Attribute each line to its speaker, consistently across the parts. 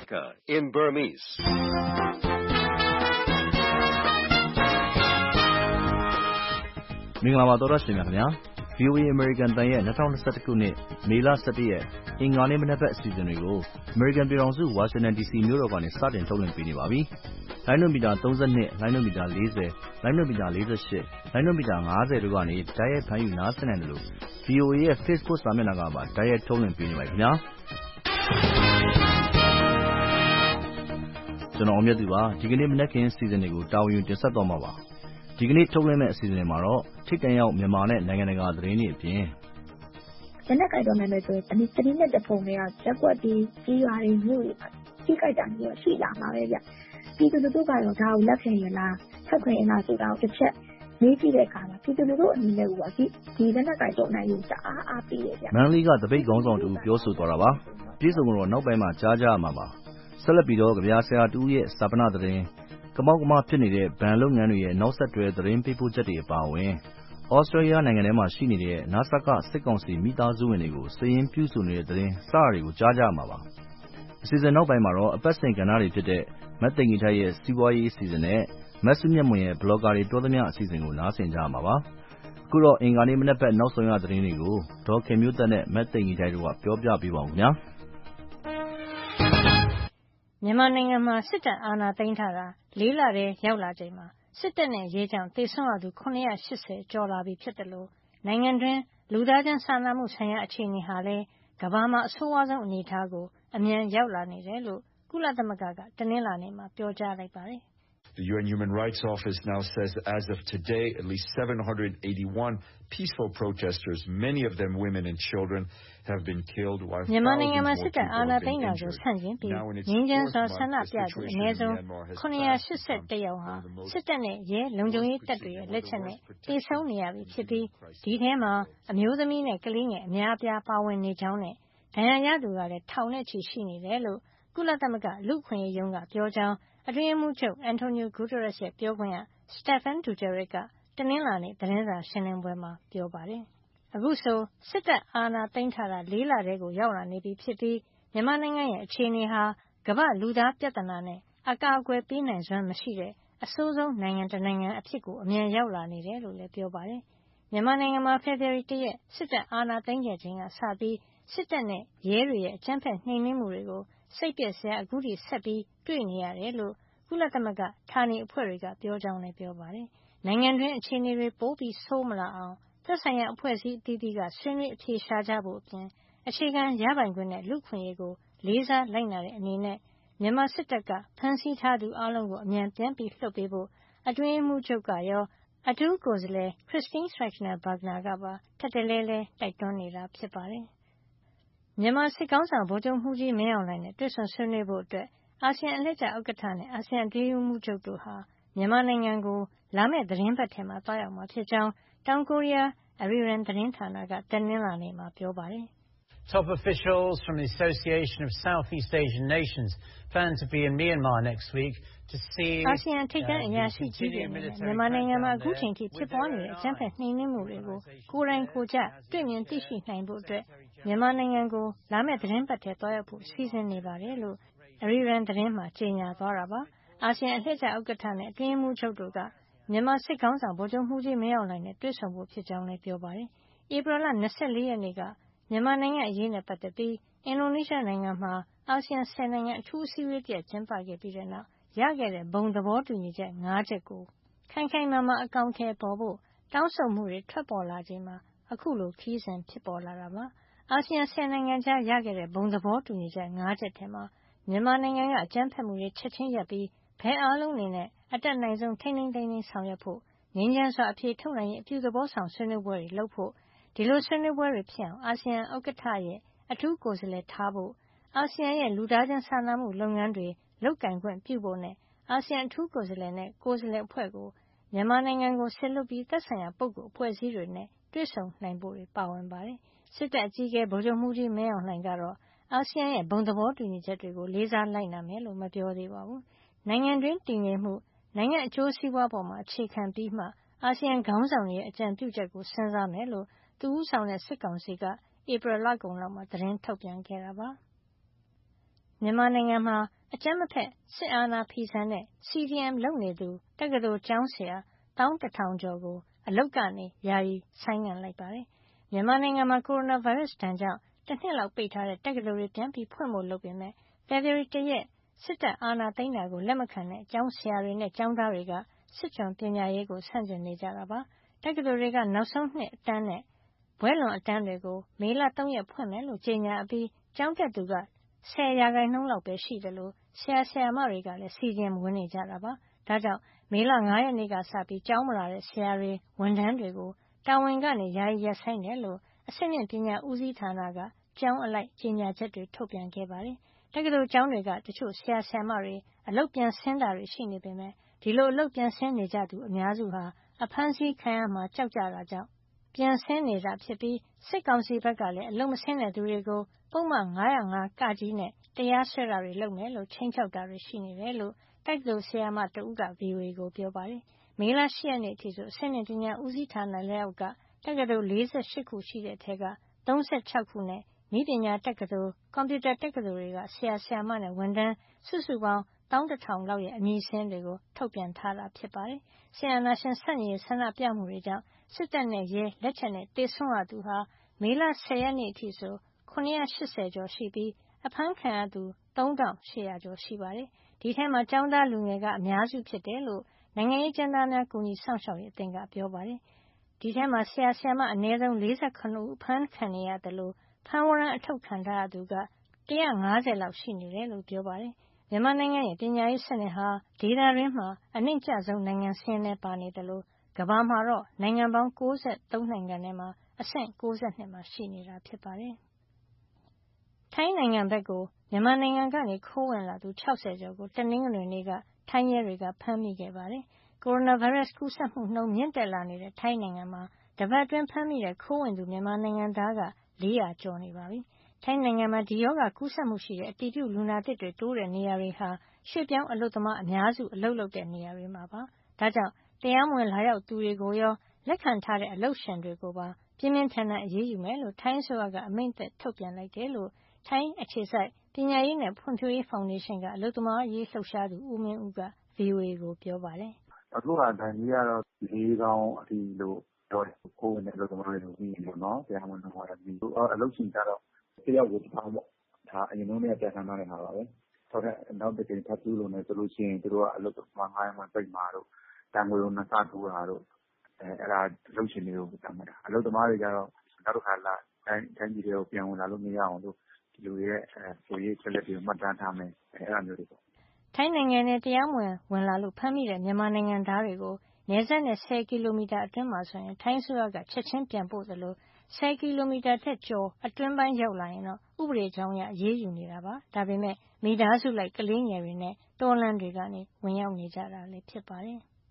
Speaker 1: America in Burmese. ။
Speaker 2: မင်္ဂလာပါသောရရှင်များခင်ဗျာ VOA American တန်ရဲ့2021ခုနှစ်မေလ17ရက်အင်္ဂါနေ့မနက်ဘက်အစီအစဉ်တွေကို American ပြည်ထောင်စု Washington DC မြို့တော်ကနေစတင်ထုတ်လွှင့်ပေးနေပါပြီ။လိုင်းနိုမီတာ32, လိုင်းနိုမီတာ40, လိုင်းနိုမီတာ48, လိုင်းနိုမီတာ50တို့ကနေတိုက်ရိုက်ဖမ်းယူနားဆင်နိုင်တယ်လို့ VOA ရဲ့ Facebook စာမျက်နှာကပါတိုက်ရိုက်ထုတ်လွှင့်ပေးနေပါခင်ဗျာ။ကျွန်တော်အမြတ်သူပါဒီကနေ့မနက်ခင်းအစီအစဉ်တွေကိုတာဝန်ယူတင်ဆက်သွားမှာပါ။ဒီကနေ့ထုတ်လွှင့်မယ့်အစီအစဉ်တွေမှာတော့ထိပ်တန်းရောက်မြန်မာနဲ့နိုင်ငံတကာသတင်းတွေအပြင်
Speaker 3: လက်နက်ကိုင်တော်မယ်ဆိုရင်သတင်းနဲ့တပုံတွေကရက်ွက်ပြီးကြီးရွာတွေမြို့တွေကြီးကြိုက်တာမျိုးရှိလာမှာပဲဗျ။ပြည်သူလူထုကတော့ဒါကိုလက်ခံရလားဆက်ခွင့်ရလားဆိုတာကိုတစ်ချက်မေးကြည့်တဲ့အခါမှာပြည်သူလူထုအနေနဲ့ကဒီလက်နက်ကိုင်တော်နိုင်ကိုတအားပေးတယ်ဗျ
Speaker 2: ။မန္တလေးကတပိတ်ခေါင်းဆောင်တူပြောဆိုသွားတာပါ။ပြည်စုံကတော့နောက်ပိုင်းမှာကြားကြရမှာပါ။ဆက်လက်ပြီးတော့ကြပြဆရာတူရဲ့စာပနာသတင်းကမောက်ကမဖြစ်နေတဲ့ဘဏ်လုပ်ငန်းတွေရဲ့နောက်ဆက်တွဲသတင်းပေးပို့ချက်တွေအပါအဝင်ဩစတြေးလျနိုင်ငံထဲမှာရှိနေတဲ့နာဆာကစစ်ကောင်စီမိသားစုဝင်တွေကိုစည်ရင်းပြုစုနေတဲ့သတင်းစတာတွေကိုကြားကြမှာပါ။အစီအစဉ်နောက်ပိုင်းမှာတော့အပတ်စဉ်ကဏ္ဍတွေဖြစ်တဲ့မတ်သိင်္ဂီထိုက်ရဲ့စီးပွားရေးအစီအစဉ်နဲ့မတ်စုမြတ်မွန်ရဲ့ဘလော့ဂါတွေပြောသမျှအစီအစဉ်ကိုနားဆင်ကြမှာပါ။အခုတော့အင်္ဂါနေ့မနက်ဘက်နောက်ဆုံးရသတင်းတွေကိုဒေါ်ခင်မျိုးသက်နဲ့မတ်သိင်္ဂီထိုက်တို့ကပြောပြပေးပါဦးခင်ဗျာ။
Speaker 4: မြန်မာနိုင်ငံမှာစစ်တပ်အာဏာသိမ်းထားတာ4လထဲရောက်လာချိန်မှာစစ်တပ်နဲ့ရဲကြောင့်သေဆုံးရသူ980ကျော်လာပြီဖြစ်တယ်လို့နိုင်ငံတွင်းလူသားချင်းစာနာမှုဆိုင်ရာအခြေအနေဟာလည်းကမ္ဘာမှာအဆိုးဝါးဆုံးအနေအထားကိုအမြန်ရောက်လာနေတယ်လို့ကုလသမဂ္ဂကတနင်္လာနေ့မှာပြောကြားလိုက်ပါတယ်
Speaker 5: ။ The UN Human Rights Office now says as of today, at least 781 peaceful protesters, many of them women and children, have been killed while thousands more people have been injured.
Speaker 4: ဆန့်ကျင်ပြီးငြိမ်းချမ်းစွာဆန္ဒပြသူအနည်းဆုံး981ယောက်ဟာစစ်တပ်နဲ့ရဲလုံခြုံရေးတပ်တွေရဲ့လက်ချက်နဲ့သေဆုံးနေရပြီဖြစ်ပြီးဒီထဲမှာအမျိုးသမီးနဲ့ကလေးငယ်အများအပြားပါဝင်နေကြောင်းနဲ့ဒဏ်ရာရသူကလည်းထောင်နဲ့ချီရှိနေတယ်လို့ကုလသမဂ္ဂလူ့အခွင့်အရေးရုံးကပြောကြောင်းအတွင်းရေးမှူးချုပ် Antonio Guterres ရဲ့ပြောခွင့်ရ Stephane Dujarric ကတနင်္လာနေ့သတင်းစာရှင်းလင်းပွဲမှာပြောပါတယ်။အခုဆိုစစ်တပ်အာဏာသိမ်းထားတာ4လထဲကိုရောက်လာနေပြီဖြစ်ပြီးမြန်မာနိုင်ငံရဲ့အခြေအနေဟာကမ္ဘာလူသားပြဿနာနဲ့အကာအကွယ်ပေးနိုင်စွမ်းမရှိတဲ့အဆိုးဆုံးနိုင်ငံတစ်နိုင်ငံအဖြစ်ကိုအမြန်ရောက်လာနေတယ်လို့လည်းပြောပါတယ်။မြန်မာနိုင်ငံမှာဖေဖော်ဝါရီ1ရက်စစ်တပ်အာဏာသိမ်းခဲ့ချိန်ကစပြီးစစ်တပ်နဲ့ရဲတွေရဲ့အကြမ်းဖက်နှိမ်နင်းမှုတွေကိုစိတ်ပျက်စရာအခုထိဆက်ပြီးတွေ့နေရတယ်လို့ကုလသမဂ္ဂဌာနေအဖွဲ့တွေကပြောကြောင်းလည်းပြောပါတယ်။နိုင်ငံတွင်းအခြေအနေတွေပိုပြီးဆိုးမလာအောင်သက်ဆိုင်ရာအဖွဲ့အစည်းအသီးသီးကဆွေးနွေးအဖြေရှာကြဖို့အပြင်အခြေခံရပိုင်ခွင့်နဲ့လူ့ခွင့်ရေးကိုလေးစားလိုက်နာတဲ့အနေနဲ့မြန်မာစစ်တပ်ကဖမ်းဆီးထားသူအလုံးကိုအမြန်ပြန်ပြီးလွှတ်ပေးဖို့အတွင်းရေးမှူးချုပ်ကရောအထူးကိုယ်စားလှယ် Christine Schraner Burgener ကပါထပ်တလဲလဲတိုက်တွန်းနေတာဖြစ်ပါတယ်။မြန်မာစစ်ကောင်ဆောင်ဗိုလ်ချုပ်မှုကြီးမင်းအောင်လှိုင်နဲ့တွေ့ဆုံဆွေးနွေးဖို့အတွက်အာဆီယံအလှည့်ကျဥက္ကဋ္ဌနဲ့အာဆီယံအတွင်းရေးမှူးချုပ်တို့ဟာမြန်မာနိုင်ငံကိုလာမယ့်သီတင်းပတ်ထဲမှာသွားရောက်မှာဖြစ်ကြောင်းတောင်ကိုရီးယား Arirang သတင်းဌာနကတနင်္လာနေ့မှာပြောပါတယ်။
Speaker 6: Top officials from the Association of Southeast Asian Nations plan to be in Myanmar next week to see
Speaker 4: အာဆီယံထိပ်တန်းအရာရှိကြီးတွေနဲ့မြန်မာနိုင်ငံမှာအခုချိန်ထိဖြစ်ပွားနေတဲ့အကြမ်းဖက်နှိမ်နင်းမှုတွေကိုကိုယ်တိုင်ကိုယ်ကျတွေ့မြင်သိရှိနိုင်ဖို့အတွက်မြန်မာနိုင်ငံကိုလာမယ့်သီတင်းပတ်ထဲသွားရောက်ဖို့စီစဉ်နေပါတယ်လို့ Arirang သတင်းမှာကြေညာသွားတာပါ။အာဆီယံအလှည့်ကျဥက္ကဋ္ဌနဲ့အတွင်းရေးမှူးချုပ်တို့ကမြန်မာစစ်ခေါင်းဆောင်ဗိုလ်ချုပ်မှုကြီးမင်းအောင်လှိုင်နဲ့တွေ့ဆုံဖို့ဖြစ်ကြောင်းလည်းပြောပါတယ်။ဧပြီလ24ရက်နေ့ကမြန်မာနိုင်ငံအရေးနဲ့ပတ်သက်ပြီးအင်ဒိုနီးရှားနိုင်ငံမှာအာဆီယံ10နိုင်ငံအထူးအစည်းအဝေးတရပ်ကျင်းပခဲ့ပြီးတဲ့နောက်ရခဲ့တဲ့ဘုံသဘောတူညီချက်5ချက်ကိုခိုင်ခိုင်မာမာအကောင်အထည်ပေါ်ဖို့တောင်းဆိုမှုတွေထွက်ပေါ်လာချိန်မှာအခုလိုခရီးစဉ်ဖြစ်ပေါ်လာတာပါ။အာဆီယံ10နိုင်ငံကြားရခဲ့တဲ့ဘုံသဘောတူညီချက်5ချက်ထဲမှာမြန်မာနိုင်ငံကအကြမ်းဖက်မှုတွေချက်ချင်းရပ်ပြီးဘယ်အားလုံးအနေနဲ့အတက်နိုင်ဆုံးထိန်းသိမ်းသိမ်းဆောင်ရွက်ဖို့ငြိမ်းချမ်းစွာအဖြေထုတ်နိုင်ရေးအပြုသဘောဆောင်ဆွေးနွေးပွဲတွေလုပ်ဖို့ဒီလိုဆွေးနွေးပွဲတွေဖြစ်အောင်အာဆီယံဥက္ကဋ္ဌရဲ့အထူးကိုယ်စားလှယ်ထားဖို့အာဆီယံရဲ့လူသားချင်းစာနာမှုလုပ်ငန်းတွေလုပ်ကိုင်ခွင့်ပြုဖို့နဲ့အာဆီယံအထူးကိုယ်စားလှယ်နဲ့ကိုယ်စားလှယ်အဖွဲ့ကိုမြန်မာနိုင်ငံကိုဆက်လွတ်ပြီးသက်ဆိုင်ရာပုဂ္ဂိုလ်အဖွဲ့အစည်းတွေနဲ့တွေ့ဆုံနိုင်ဖို့တွေပါဝင်ပါတယ်။စစ်တပ်အကြီးအကဲဗိုလ်ချုပ်မှုကြီးမင်းအောင်လှိုင်ကတော့အာဆီယံရဲ့ဘုံသဘောတူညီချက်တွေကိုလေးစားလိုက်နာမယ်လို့မပြောသေးပါဘူး။နိုင်ငံတွင်းတည်ငြိမ်မှုနိုင်ငံအကျိုးစီးပွားပေါ်မှာအခြေခံပြီးမှအာဆီယံခေါင်းဆောင်တွေရဲ့အကြံပြုချက်ကိုစဉ်းစားမယ်လို့သူဦးဆောင်တဲ့စစ်ကောင်စီကဧပြီလကုန်လောက်မှာသတင်းထုတ်ပြန်ခဲ့တာပါ။မြန်မာနိုင်ငံမှာအကြမ်းမဖက်စစ်အာဏာဖီဆန်တဲ့ CDM လုပ်နေသူတက္ကသိုလ်ကျောင်းဆရာ 11,000 ကျော်ကိုအလုပ်ကနေယာယီဆိုင်းငံ့လိုက်ပါတယ်။မြန်မာနိုင်ငံမှာကိုရိုနာဗိုင်းရပ်စ်ဒဏ်ကြောင့်တနှစ်လောက်ပိတ်ထားတဲ့တက္ကသိုလ်တွေပြန်ပြီးဖွင့်ဖို့လုပ်ပေမဲ့ဖေဖေါ်ဝါရီ 1 ရက်စစ်တပ်အာဏာသိမ်းတာကိုလက်မခံတဲ့ကျောင်းဆရာတွေနဲ့ကျောင်းသားတွေကစစ်ကျွန်ပညာရေးကိုဆန့်ကျင်နေကြတာပါ။တက္ကသိုလ်တွေကနောက်ဆုံးနှစ်အတန်းနဲ့ဘွဲ့လွန်အတန်းတွေကိုမေလ 3 ရက်ဖွင့်မယ်လို့ကြေညာအပြီးကျောင်းတက်သူက10% လောက်ပဲရှိတယ်လို့ဆရာဆရာမတွေကလည်း CDM ဝင်နေကြတာပါ။ဒါကြောင့်မေလ 5 ရက်နေ့ကစပြီးကျောင်းမလာတဲ့ဆရာတွေဝန်ထမ်းတွေကိုတာဝန်ကနေယာယီရပ်ဆိုင်းတယ်လို့အဆင့်မြင့်ပညာဦးစီးဌာနကကျောင်းအလိုက်ကြေညာချက်တွေထုတ်ပြန်ခဲ့ပါတယ်။တက္ကသိုလ်ကျောင်းတွေကတချို့ဆရာဆရာမတွေအလုပ်ပြန်ဆင်းတာတွေရှိနေပေမဲ့ဒီလိုအလုပ်ပြန်ဆင်းနေကြသူအများစုဟာအဖမ်းဆီးခံရမှာကြောက်ကြတာကြောင့်ပြန်ဆင်းနေတာဖြစ်ပြီးစစ်ကောင်စီဘက်ကလည်းအလုပ်မဆင်းတဲ့သူတွေကိုပုဒ်မ505(က) နဲ့တရားစွဲတာတွေလုပ်မယ်လို့ခြိမ်းခြောက်တာတွေရှိနေတယ်လို့တက္ကသိုလ်ဆရာမတဦးက VOA ကိုပြောပါတယ်။မေလ 8 ရက်နေ့အထိဆိုအဆင့်မြင့်ပညာဦးစီးဌာနလက်အောက်ကတက္ကသိုလ်48ခုရှိတဲ့အထက်က36ခုနဲ့နည်းပညာတက္ကသိုလ်ကွန်ပြူတာတက္ကသိုလ်တွေကဆရာဆရာမနဲ့ဝန်ထမ်းစုစုပေါင်း 11,000 လောက်ရဲ့အမည်စာရင်းတွေကိုထုတ်ပြန်ထားတာဖြစ်ပါတယ်။ဆရာနာရှင်ဆန့်ကျင်ရေးဆန္ဒပြမှုတွေကြောင့်စစ်တပ်နဲ့ရဲလက်ချက်နဲ့တေဆုံးရသူဟာမေလ 10 ရက်နေ့အထိဆို980ကျော်ရှိပြီးအဖမ်းခံရသူ 3,800 ကျော်ရှိပါတယ်။ဒီထဲမှာကျောင်းသားလူငယ်ကအများစုဖြစ်တယ်လို့နိုင်ငံရေးကျဉ်းသားများကူညီစောင့်ရှောက်ရေးအသင်းကပြောပါတယ်။ဒီထဲမှာဆရာဆရာမအနည်းဆုံး48ဦးအဖမ်းခံနေရသလိုဖမ်းဝရမ်းအထုတ်ခံထားရသူက150လောက်ရှိနေတယ်လို့ပြောပါတယ်။မြန်မာနိုင်ငံရဲ့ပညာရေးစနစ်ဟာဒေသတွင်းမှာအနိမ့်ကျဆုံးနိုင်ငံစာရင်းထဲပါနေတယ်လို့ကမ္ဘာမှာတော့နိုင်ငံပေါင်း93နိုင်ငံထဲမှာအဆင့်62မှာရှိနေတာဖြစ်ပါတယ်။ထိုင်းနိုင်ငံဘက်ကိုမြန်မာနိုင်ငံကနေခိုးဝင်လာသူ60ကျော်ကိုတနင်္ဂနွေနေ့ကထိုင်းရဲတွေကဖမ်းမိခဲ့ပါတယ်။ကိုရိုနာဗိုင်းရပ်စ်ကူးစက်မှုနှုန်းမြင့်တက်လာနေတဲ့ထိုင်းနိုင်ငံမှာတပတ်အတွင်းဖမ်းမိတဲ့ခိုးဝင်သူမြန်မာနိုင်ငံသားက400ကျော်နေပါပြီ။ထိုင်းနိုင်ငံမှာဒီရောဂါကူးစက်မှုရှိတဲ့အတည်ပြုလူနာသစ်တွေတိုးတဲ့နေရာတွေဟာရွှေ့ပြောင်းအလုပ်သမားအများစုအလုပ်လုပ်တဲ့နေရာတွေမှာပါ။ဒါကြောင့်တရားမဝင်လာရောက်သူတွေကိုရောလက်ခံထားတဲ့အလုပ်ရှင်တွေကိုပါပြင်းပြင်းထန်ထန်အရေးယူမယ်လို့ထိုင်းအစိုးရကအမိန့်ထုတ်ပြန်လိုက်တယ်လို့ထိုင်းအခြေစိုက်ပညာရေးနဲ့ဖွံ့ဖြိုးရေးဖောင်ဒေးရှင်းကအလုပ်သမားရေးလှုပ်ရှားသူဦးမင်းဦးက VOA ကိုပြောပါတယ်။
Speaker 1: "အခုကဒဏ်ကြီးကတော့၄ သောင်းအထိလို့ပြောတယ်။ခိုးဝင်တဲ့အလုပ်သမားတွေကိုမိရင်ပေါ့နော်။တရားမဝင်အလုပ်ရှင်ကျတော့တယောက်ကို1,000ပေါ့။ဒါအရင်တုန်းကပြဌာန်းထားတဲ့ဟာပါပဲ။နောက်တကြိမ်ထပ်ကျူးလွန်တယ်ဆိုရင်သူတို့ကအလုပ်သမားငှားရမ်းခွင့်ပိတ်မှာတို့ဒဏ်ငွေကို2 ဆတိုးတာတို့အဲဒါအလုပ်ရှင်တွေကိုသတ်မှတ်တာ။အလုပ်သမားတွေကျတော့နောက်တခါထိုင်းပြည်ထဲကိုပြန်ဝင်လာလို့မရအောင်လို့ဒီလူတွေရဲ့ကိုယ်ရေးအချက်အလက်တွေကိုမှတ်တမ်းထားမယ်အဲဒါမျိုးတွေပေါ့။
Speaker 4: "ထိုင်းနိုင်ငံထဲတရားမဝင်ဝင်လာလို့ဖမ်းမိတဲ့မြန်မာနိုင်ငံသားတွေကိုနယ်စပ်နဲ့10 ကီလိုမီတာအတွင်းမှာဆိုရင်ထိုင်းအစိုးရကချက်ချင်းပြန်ပို့သလို10 ကီလိုမီတာထက်ကျော်အတွင်းပိုင်းရောက်လာရင်တော့ဥပဒေကြောင်းအရအရေးယူနေတာပါ။ဒါပေမဲ့မိသားစုလိုက်ကလေးငယ်တွေနဲ့တောလမ်းတွေကနေဝင်ရောက်နေကြတာလည်းဖြစ်ပါတယ်။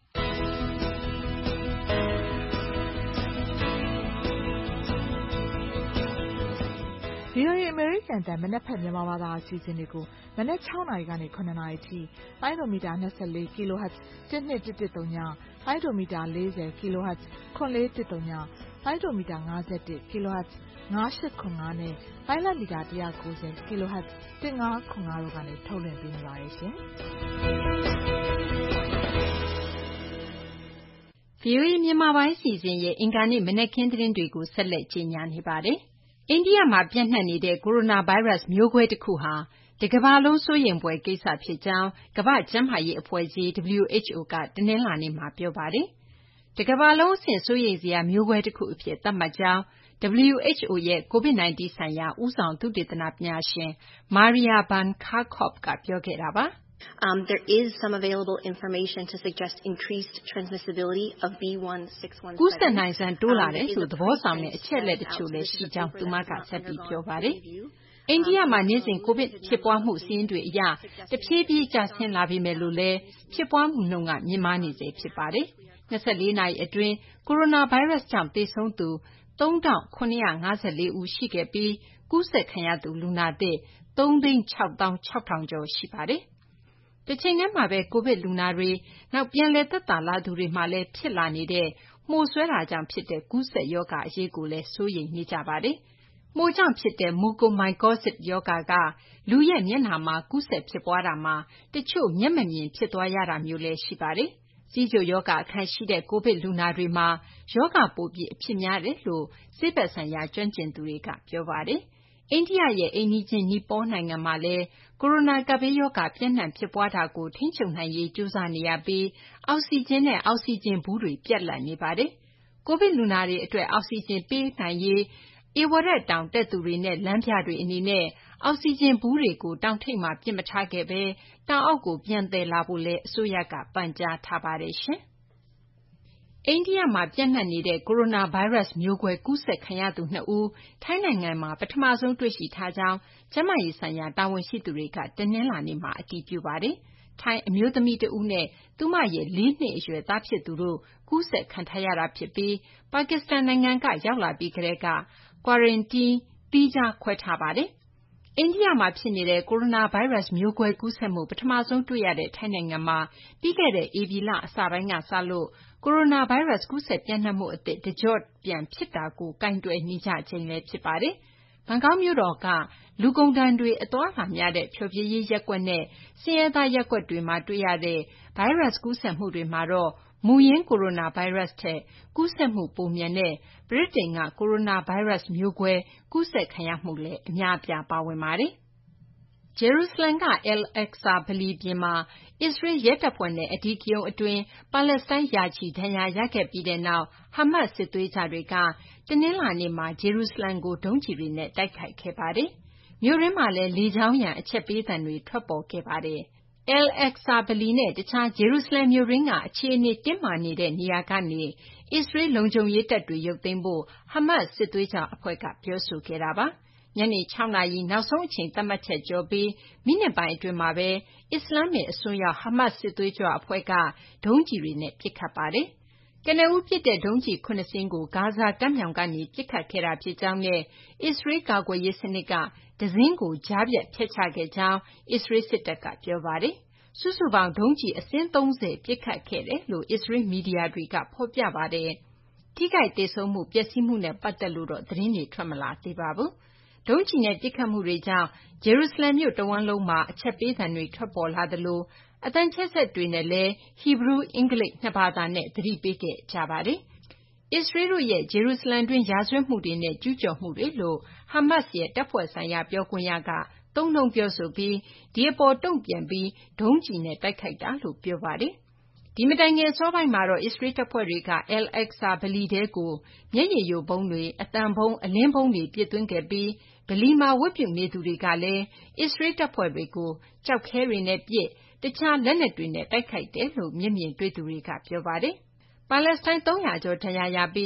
Speaker 7: VOA အမေရိကန်အသံမနက်ဖြန်မြန်မာဘာသာအစီအစဉ်တွေကိုမနက်6နာရီကနေ9နာရီအထိလိုင်းဒိုမီတာ24 kHz 12110လိုင်းဒိုမီတာ40 kHz 9410လိုင်းဒိုမီတာ51 kHz 9895နဲ့လိုင်းလမီတာ190 kHz 1505တို့ကနေထုတ်လွှင့်ပေးနေပါတယ်ရှင်။
Speaker 8: VOA မြန်မာပိုင်းအစီအစဉ်ရဲ့အင်္ဂါနေ့မနက်ခင်းသတင်းတွေကိုဆက်လက်ကြေညာနေပါတယ်။အိန္ဒိယမှာပျံ့နှံ့နေတဲ့ကိုရိုနာဗိုင်းရပ်စ်မျိုးကွဲတခုဟာတကမ္ဘာလုံးစိုးရိမ်ဖွယ်ကိစ္စဖြစ်ကြောင်းကမ္ဘာ့ကျန်းမာရေးအဖွဲ့ကြီး WHO ကတနင်္လာနေ့မှာပြောပါတယ်။တကမ္ဘာလုံးအဆင့်စိုးရိမ်စရာမျိုးကွဲတခုအဖြစ်သတ်မှတ်ကြောင်း WHO ရဲ့ COVID-19 ဆိုင်ရာဦးဆောင်သုတေသနပညာရှင် Maria Van Kerkhove ကပြောခဲ့တာပါ။
Speaker 9: There is some available information to suggest increased transmissibility of B.1.617.
Speaker 8: ကူးစက်နိုင်စွမ်းတိုးလာတယ်လို့သဘောဆောင်တဲ့အချက်အလက်တချို့လည်းရှိကြောင်းသူမကဆက်ပြီးပြောပါတယ်။အိန္ဒိယမှာနေ့စဉ်ကိုဗစ်ဖြစ်ပွားမှုစာရင်းတွေအရတဖြည်းဖြည်းကျဆင်းလာပေမဲ့လို့လည်းဖြစ်ပွားမှုနှုန်းကမြင့်မားနေဆဲဖြစ်ပါတယ်။24နာရီအတွင်းကိုရိုနာဗိုင်းရပ်စ်ကြောင့်သေဆုံးသူ3,754 ဦးရှိခဲ့ပြီးကူးစက်ခံရသူလူနာသစ်3,660,000 ကျော်ရှိပါတယ်။တချိန်တည်းမှာပဲကိုဗစ်လူနာတွေနောက်ပြန်လည်သက်သာလာသူတွေမှာလည်းဖြစ်လာနေတဲ့မှိုစွဲတာကြောင့်ဖြစ်တဲ့ကူးစက်ရောဂါအရေးကိုလည်းစိုးရိမ်နေကြပါတယ်။မှိုကြောင့်ဖြစ်တဲ့ mucormycosis ရောဂါကလူရဲ့မျက်နှာမှာကူးစက်ဖြစ်ပွားတာမှာတချို့မျက်မမြင်ဖြစ်သွားရတာမျိုးလည်းရှိပါတယ်။ဆီးချိုရောဂါအခံရှိတဲ့ကိုဗစ်လူနာတွေမှာရောဂါပိုပြီးအဖြစ်များတယ်လို့ဆေးဘက်ဆိုင်ရာကျွမ်းကျင်သူတွေကပြောပါတယ်။အိန္ဒိယရဲ့အိမ်နီးချင်းနီပေါနိုင်ငံမှာလည်းကိုရိုနာကပ်ဘေးရောဂါပြန့်နှံ့ဖြစ်ပွားတာကိုထိန်းချုပ်နိုင်ရေးကြိုးစားနေရပြီးအောက်ဆီဂျင်နဲ့အောက်ဆီဂျင်ဘူးတွေပြတ်လပ်နေပါတယ်။ကိုဗစ်လူနာတွေအတွက်အောက်ဆီဂျင်ပေးနိုင်ရေးဧဝရက်တောင်တက်သူတွေနဲ့လမ်းပြတွေအနေနဲ့အောက်ဆီဂျင်ဘူးတွေကိုတောင်ထိပ်မှာပစ်မထားခဲ့ဘဲတောင်အောက်ကိုပြန်သယ်လာဖို့လည်းအစိုးရကပန်ကြားထားပါတယ်ရှင်။အိန္ဒိယမှာပြန့်နှံ့နေတဲ့ကိုရိုနာဗိုင်းရပ်စ်မျိုးကွဲကူးစက်ခံရသူ2ဦးထိုင်းနိုင်ငံမှာပထမဆုံးတွေ့ရှိထားကြောင်းကျန်းမာရေးဆိုင်ရာတာဝန်ရှိသူတွေကတနင်္လာနေ့မှာအတည်ပြုပါတယ်။ထိုင်းအမျိုးသမီးတဦးနဲ့သူမရဲ့4 နှစ်အရွယ်သားဖြစ်သူတို့ကူးစက်ခံထားရတာဖြစ်ပြီးပါကစ္စတန်နိုင်ငံကရောက်လာပြီးကတည်းကquarantine သီးခြားခွဲထားပါတယ်။အိန္ဒိယမှာဖြစ်နေတဲ့ကိုရိုနာဗိုင်းရပ်စ်မျိုးကွဲကူးစက်မှုပထမဆုံးတွေ့ရတဲ့ထိုင်းနိုင်ငံမှာပြီးခဲ့တဲ့ဧပြီလအစပိုင်းကစလို့ကိုရိုနာဗိုင်းရပ်စ်ကူးစက်ပြန့်နှံ့မှုအသစ်တကျော့ပြန်ဖြစ်တာကိုကိုင်တွယ်နေကြချိန်လည်းဖြစ်ပါတယ်။ဘန်ကောက်မြို့တော်ကလူကုန်ဒဏ်တွေအသွားအလာများတဲ့ဖျော်ဖြေရေးရပ်ကွက်နဲ့ဆင်းရဲသားရပ်ကွက်တွေမှာတွေ့ရတဲ့ဗိုင်းရပ်စ်ကူးစက်မှုတွေမှာတော့မူရင်းကိုရိုနာဗိုင်းရပ်စ်ထက်ကူးစက်မှုပိုမြန်တဲ့ဗြိတိန်ကကိုရိုနာဗိုင်းရပ်စ်မျိုးကွဲကူးစက်ခံရမှုလည်းအများအပြားပါဝင်ပါတယ်။ဂျေရုဆလမ်က Al-Aqsa ဗလီပြင်မှာအစ္စရေးရဲတပ်ဖွဲ့နဲ့အဓိကရုဏ်းအတွင်းပါလက်စတိုင်းရာချီဒဏ်ရာရခဲ့ပြီးနောက်ဟာမတ်စစ်သွေးကြွတွေကတနင်္လာနေ့မှာဂျေရုဆလမ်ကိုဒုံးကျည်တွေနဲ့တိုက်ခိုက်ခဲ့ပါတယ်။မြို့တွင်းမှာလည်းလေကြောင်းရန်အချက်ပေးသံတွေထွက်ပေါ်ခဲ့ပါတယ်။ Al-Aqsa ဗလီနဲ့တခြားဂျေရုဆလမ်မြို့တွင်းကအခြေအနေတင်းမာနေတဲ့နေရာကနေအစ္စရေးလုံခြုံရေးတပ်တွေရုပ်သိမ်းဖို့ဟာမတ်စစ်သွေးကြွအဖွဲ့ကပြောဆိုခဲ့တာပါ။ညနေ6 နာရီနောက်ဆုံးအချိန်သတ်မှတ်ချက်ကျော်ပြီးမိနစ်ပိုင်းအတွင်းမှာပဲအစ္စလာမ္မစ်အစွန်းရောက်ဟာမတ်စစ်သွေးကြွအဖွဲ့ကဒုံးကျည်တွေနဲ့ပစ်ခတ်ပါတယ်။ကနဦးပစ်တဲ့ဒုံးကျည်7 စင်းကိုဂါဇာကမ်းမြောင်ကနေပစ်ခတ်ခဲ့တာဖြစ်ကြောင်းနဲ့အစ္စရေးကာကွယ်ရေးစနစ်ကတစင်းကိုကြားဖြတ်ဖျက်ချခဲ့ကြောင်းအစ္စရေးစစ်တပ်ကပြောပါတယ်။စုစုပေါင်းဒုံးကျည်အစင်း30ပစ်ခတ်ခဲ့တယ်လို့အစ္စရေးမီဒီယာတွေကဖော်ပြပါတယ်။ထိခိုက်သေဆုံးမှုပျက်စီးမှုနဲ့ပတ်သက်လို့တော့သတင်းတွေထွက်မလာသေးပါဘူး။ဒုံးကျည်နဲ့ပစ်ခတ်မှုတွေကြောင့်ဂျေရုဆလမ်မြို့တဝန်းလုံးမှာအချက်ပေးသံတွေထွက်ပေါ်လာသလိုအသံချဲ့စက်တွေနဲ့လည်းဟီဘရူးအင်္ဂလိပ်2ဘာသာနဲ့သတိပေးခဲ့ကြပါတယ်။အစ္စရေးတို့ရဲ့ဂျေရုဆလမ်တွင်းရာဇဝတ်မှုတွေနဲ့ကျူးကျော်မှုတွေလို့ဟာမတ်ရဲ့တပ်ဖွဲ့ဆိုင်ရာပြောခွင့်ရကသုံးနှုန်းပြောဆိုပြီးဒီအပေါ်တုံ့ပြန်ပြီးဒုံးကျည်နဲ့တိုက်ခိုက်တာလို့ပြောပါတယ်။ဒီမတိုင်ခင်အစောပိုင်းမှာတော့အစ္စရေးတပ်ဖွဲ့တွေက Al-Aqsa ဗလီထဲကိုမျက်ရည်ယိုဗုံးတွေအသံဗုံးအလင်းဗုံးတွေပစ်သွင်းခဲ့ပြီးဗလီမှာဝတ်ပြုနေသူတွေကလည်းအစ္စရေးတပ်ဖွဲ့တွေကိုကျောက်ခဲတွေနဲ့ပစ်တခြားလက်နက်တွေနဲ့တိုက်ခိုက်တယ်လို့မျက်မြင်တွေ့သူတွေကပြောပါတယ်။ပါလက်စတိုင်း300ကျော်ဒဏ်ရာရပြီး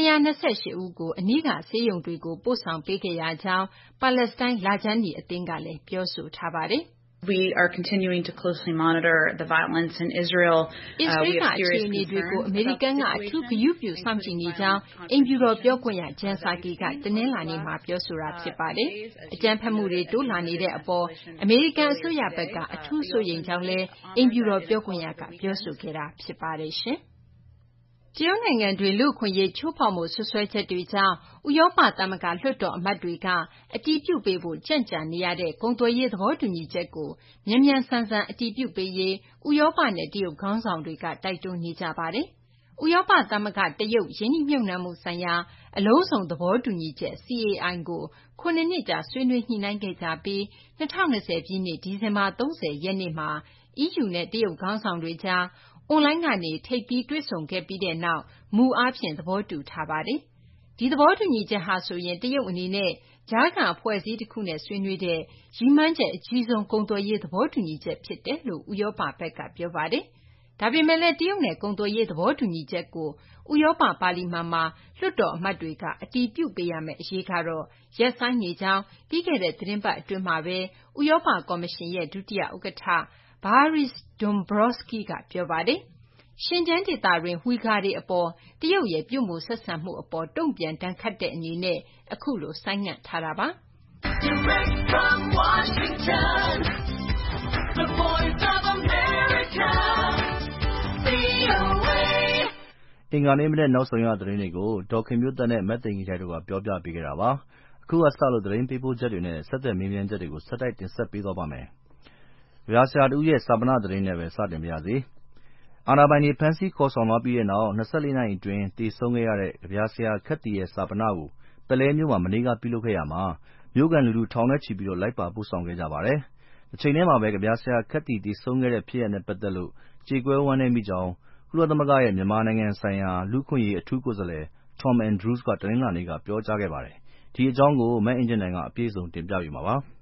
Speaker 8: 228ဦးကိုအနီးကဆေးရုံတွေကိုပို့ဆောင်ပေးခဲ့ရကြောင်းပါလက်စတိုင်းလခြမ်းနီအသင်းကလည်းပြောဆိုထားပါတယ်။
Speaker 10: We are continuing to closely monitor the violence in Israel.
Speaker 8: အစ္စရေးကအခြေအနေတွေကိုအမေရိကန်ကအထူးဂရုပြုစောင့်ကြည့်နေကြောင်းအိမ်ဖြူတော်ပြောခွင့်ရဂျန်ဆာကီကတနင်္လာနေ့မှာပြောဆိုတာဖြစ်ပါတယ်။အကြမ်းဖက်မှုတွေတိုးလာနေတဲ့အပေါ်အမေရိကန်အစိုးရဘက်ကအထူးစိုးရိမ်ကြောင်းလည်းအိမ်ဖြူတော်ပြောခွင့်ရကပြောဆိုခဲ့တာဖြစ်ပါတယ်ရှင်။တရုတ်နိုင်ငံတွင်းလူ့အခွင့်အရေးချိုးဖောက်မှုစွပ်စွဲချက်တွေကြောင့်ဥရောပသမဂ္ဂလွှတ်တော်အမတ်တွေကအတည်ပြုပေးဖို့ကြန့်ကြာနေရတဲ့ကုန်သွယ်ရေးသဘောတူညီချက်ကိုမြန်မြန်ဆန်ဆန်အတည်ပြုပေးရေးဥရောပနဲ့တရုတ်ခေါင်းဆောင်တွေကတိုက်တွန်းနေကြပါတယ်။ဥရောပသမဂ္ဂတရုတ်ရင်းနှီးမြှုပ်နှံမှုဆိုင်ရာအလုံးစုံသဘောတူညီချက် CAI ကို9 နှစ်ကြာဆွေးနွေးညှိနှိုင်းခဲ့ကြပြီး2020ပြည့်နှစ်ဒီဇင်ဘာ30ရက်နေ့မှာ EU နဲ့တရုတ်ခေါင်းဆောင်တွေကြားအွန်လိုင်းကနေထိပ်သီးတွေ့ဆုံခဲ့ပြီးနောက်မူအားဖြင့်သဘောတူထားပါတယ်။ဒီသဘောတူညီချက်ဟာဆိုရင်တရုတ်အနေနဲ့ကြားခံအဖွဲ့အစည်းတခုနဲ့ဆွေးနွေးတဲ့ရည်မှန်းချက်အကြီးဆုံးကုန်သွယ်ရေးသဘောတူညီချက်ဖြစ်တယ်လို့ဥရောပဘက်ကပြောပါတယ်။ဒါပေမဲ့လည်းတရုတ်နဲ့ကုန်သွယ်ရေးသဘောတူညီချက်ကိုဥရောပပါလီမန်မှာလွှတ်တော်အမတ်တွေကအတည်ပြုပေးရမယ့်အရေးကတော့ရပ်ဆိုင်းနေကြောင်းပြီးခဲ့တဲ့သီတင်းပတ်အတွင်းမှာပဲဥရောပကော်မရှင်ရဲ့ဒုတိယဥက္ကဋ္ဌValdis Dombrovskis ကပြောပါတယ်။ရှင်ကျန်းဒေသတွင်းဝှီဂါတွေအပေါ်တရုတ်ရဲ့ပြုမူဆက်ဆံမှုအပေါ်တုံ့ပြန်ဒဏ်ခတ်တဲ့အနေနဲ့အခုလိုဆိုင်းငံ့ထားတာပါ။
Speaker 2: Direct from Washington, the voice of America, VOA အင်္ဂါနေ့မနက်နောက်ဆုံးရသတင်းတွေကိုဒေါ်ခင်မျိုးသက်နဲ့မတ်သိင်္ဂီထိုက်တို့ကပြောပြပေးခဲ့တာပါ။အခုကစလို့သတင်းပေးပို့ချက်တွေနဲ့ဆက်သွယ်မေးမြန်းချက်တွေကိုဆက်တိုက်တင်ဆက်ပေးသွားပါမယ်။ကဗျာဆရာတဦးရဲ့ဈာပနသတင်းနဲ့ပဲစတင်ပါရစေ။အာဏာပိုင်တွေဖမ်းဆီးခေါ်ဆောင်သွားပြီးတဲ့နောက်24 နာရီအတွင်းသေဆုံးခဲ့ရတဲ့ကဗျာဆရာခက်သီရဲ့ဈာပနကိုပုလဲမြို့မှာမနေ့ကပြုလုပ်ခဲ့ရာမှာမြို့ခံလူထုထောင်နဲ့ချီပြီးလိုက်ပါပို့ဆောင်ခဲ့ကြပါတယ်။တချိန်တည်းမှာပဲကဗျာဆရာခက်သီသေဆုံးခဲ့တဲ့ဖြစ်ရပ်နဲ့ပတ်သက်လို့ကြေကွဲဝမ်းနည်းမိကြောင်းကုလသမဂ္ဂရဲ့မြန်မာနိုင်ငံဆိုင်ရာလူ့အခွင့်အရေးအထူးကိုယ်စားလှယ် Tom Andrews ကတနင်္လာနေ့ကပြောကြားခဲ့ပါတယ်။ဒီအကြောင်းကိုမအင်ကြင်းနိုင်ကအပြည့်အစုံတင်ပြပေးမှာပါ။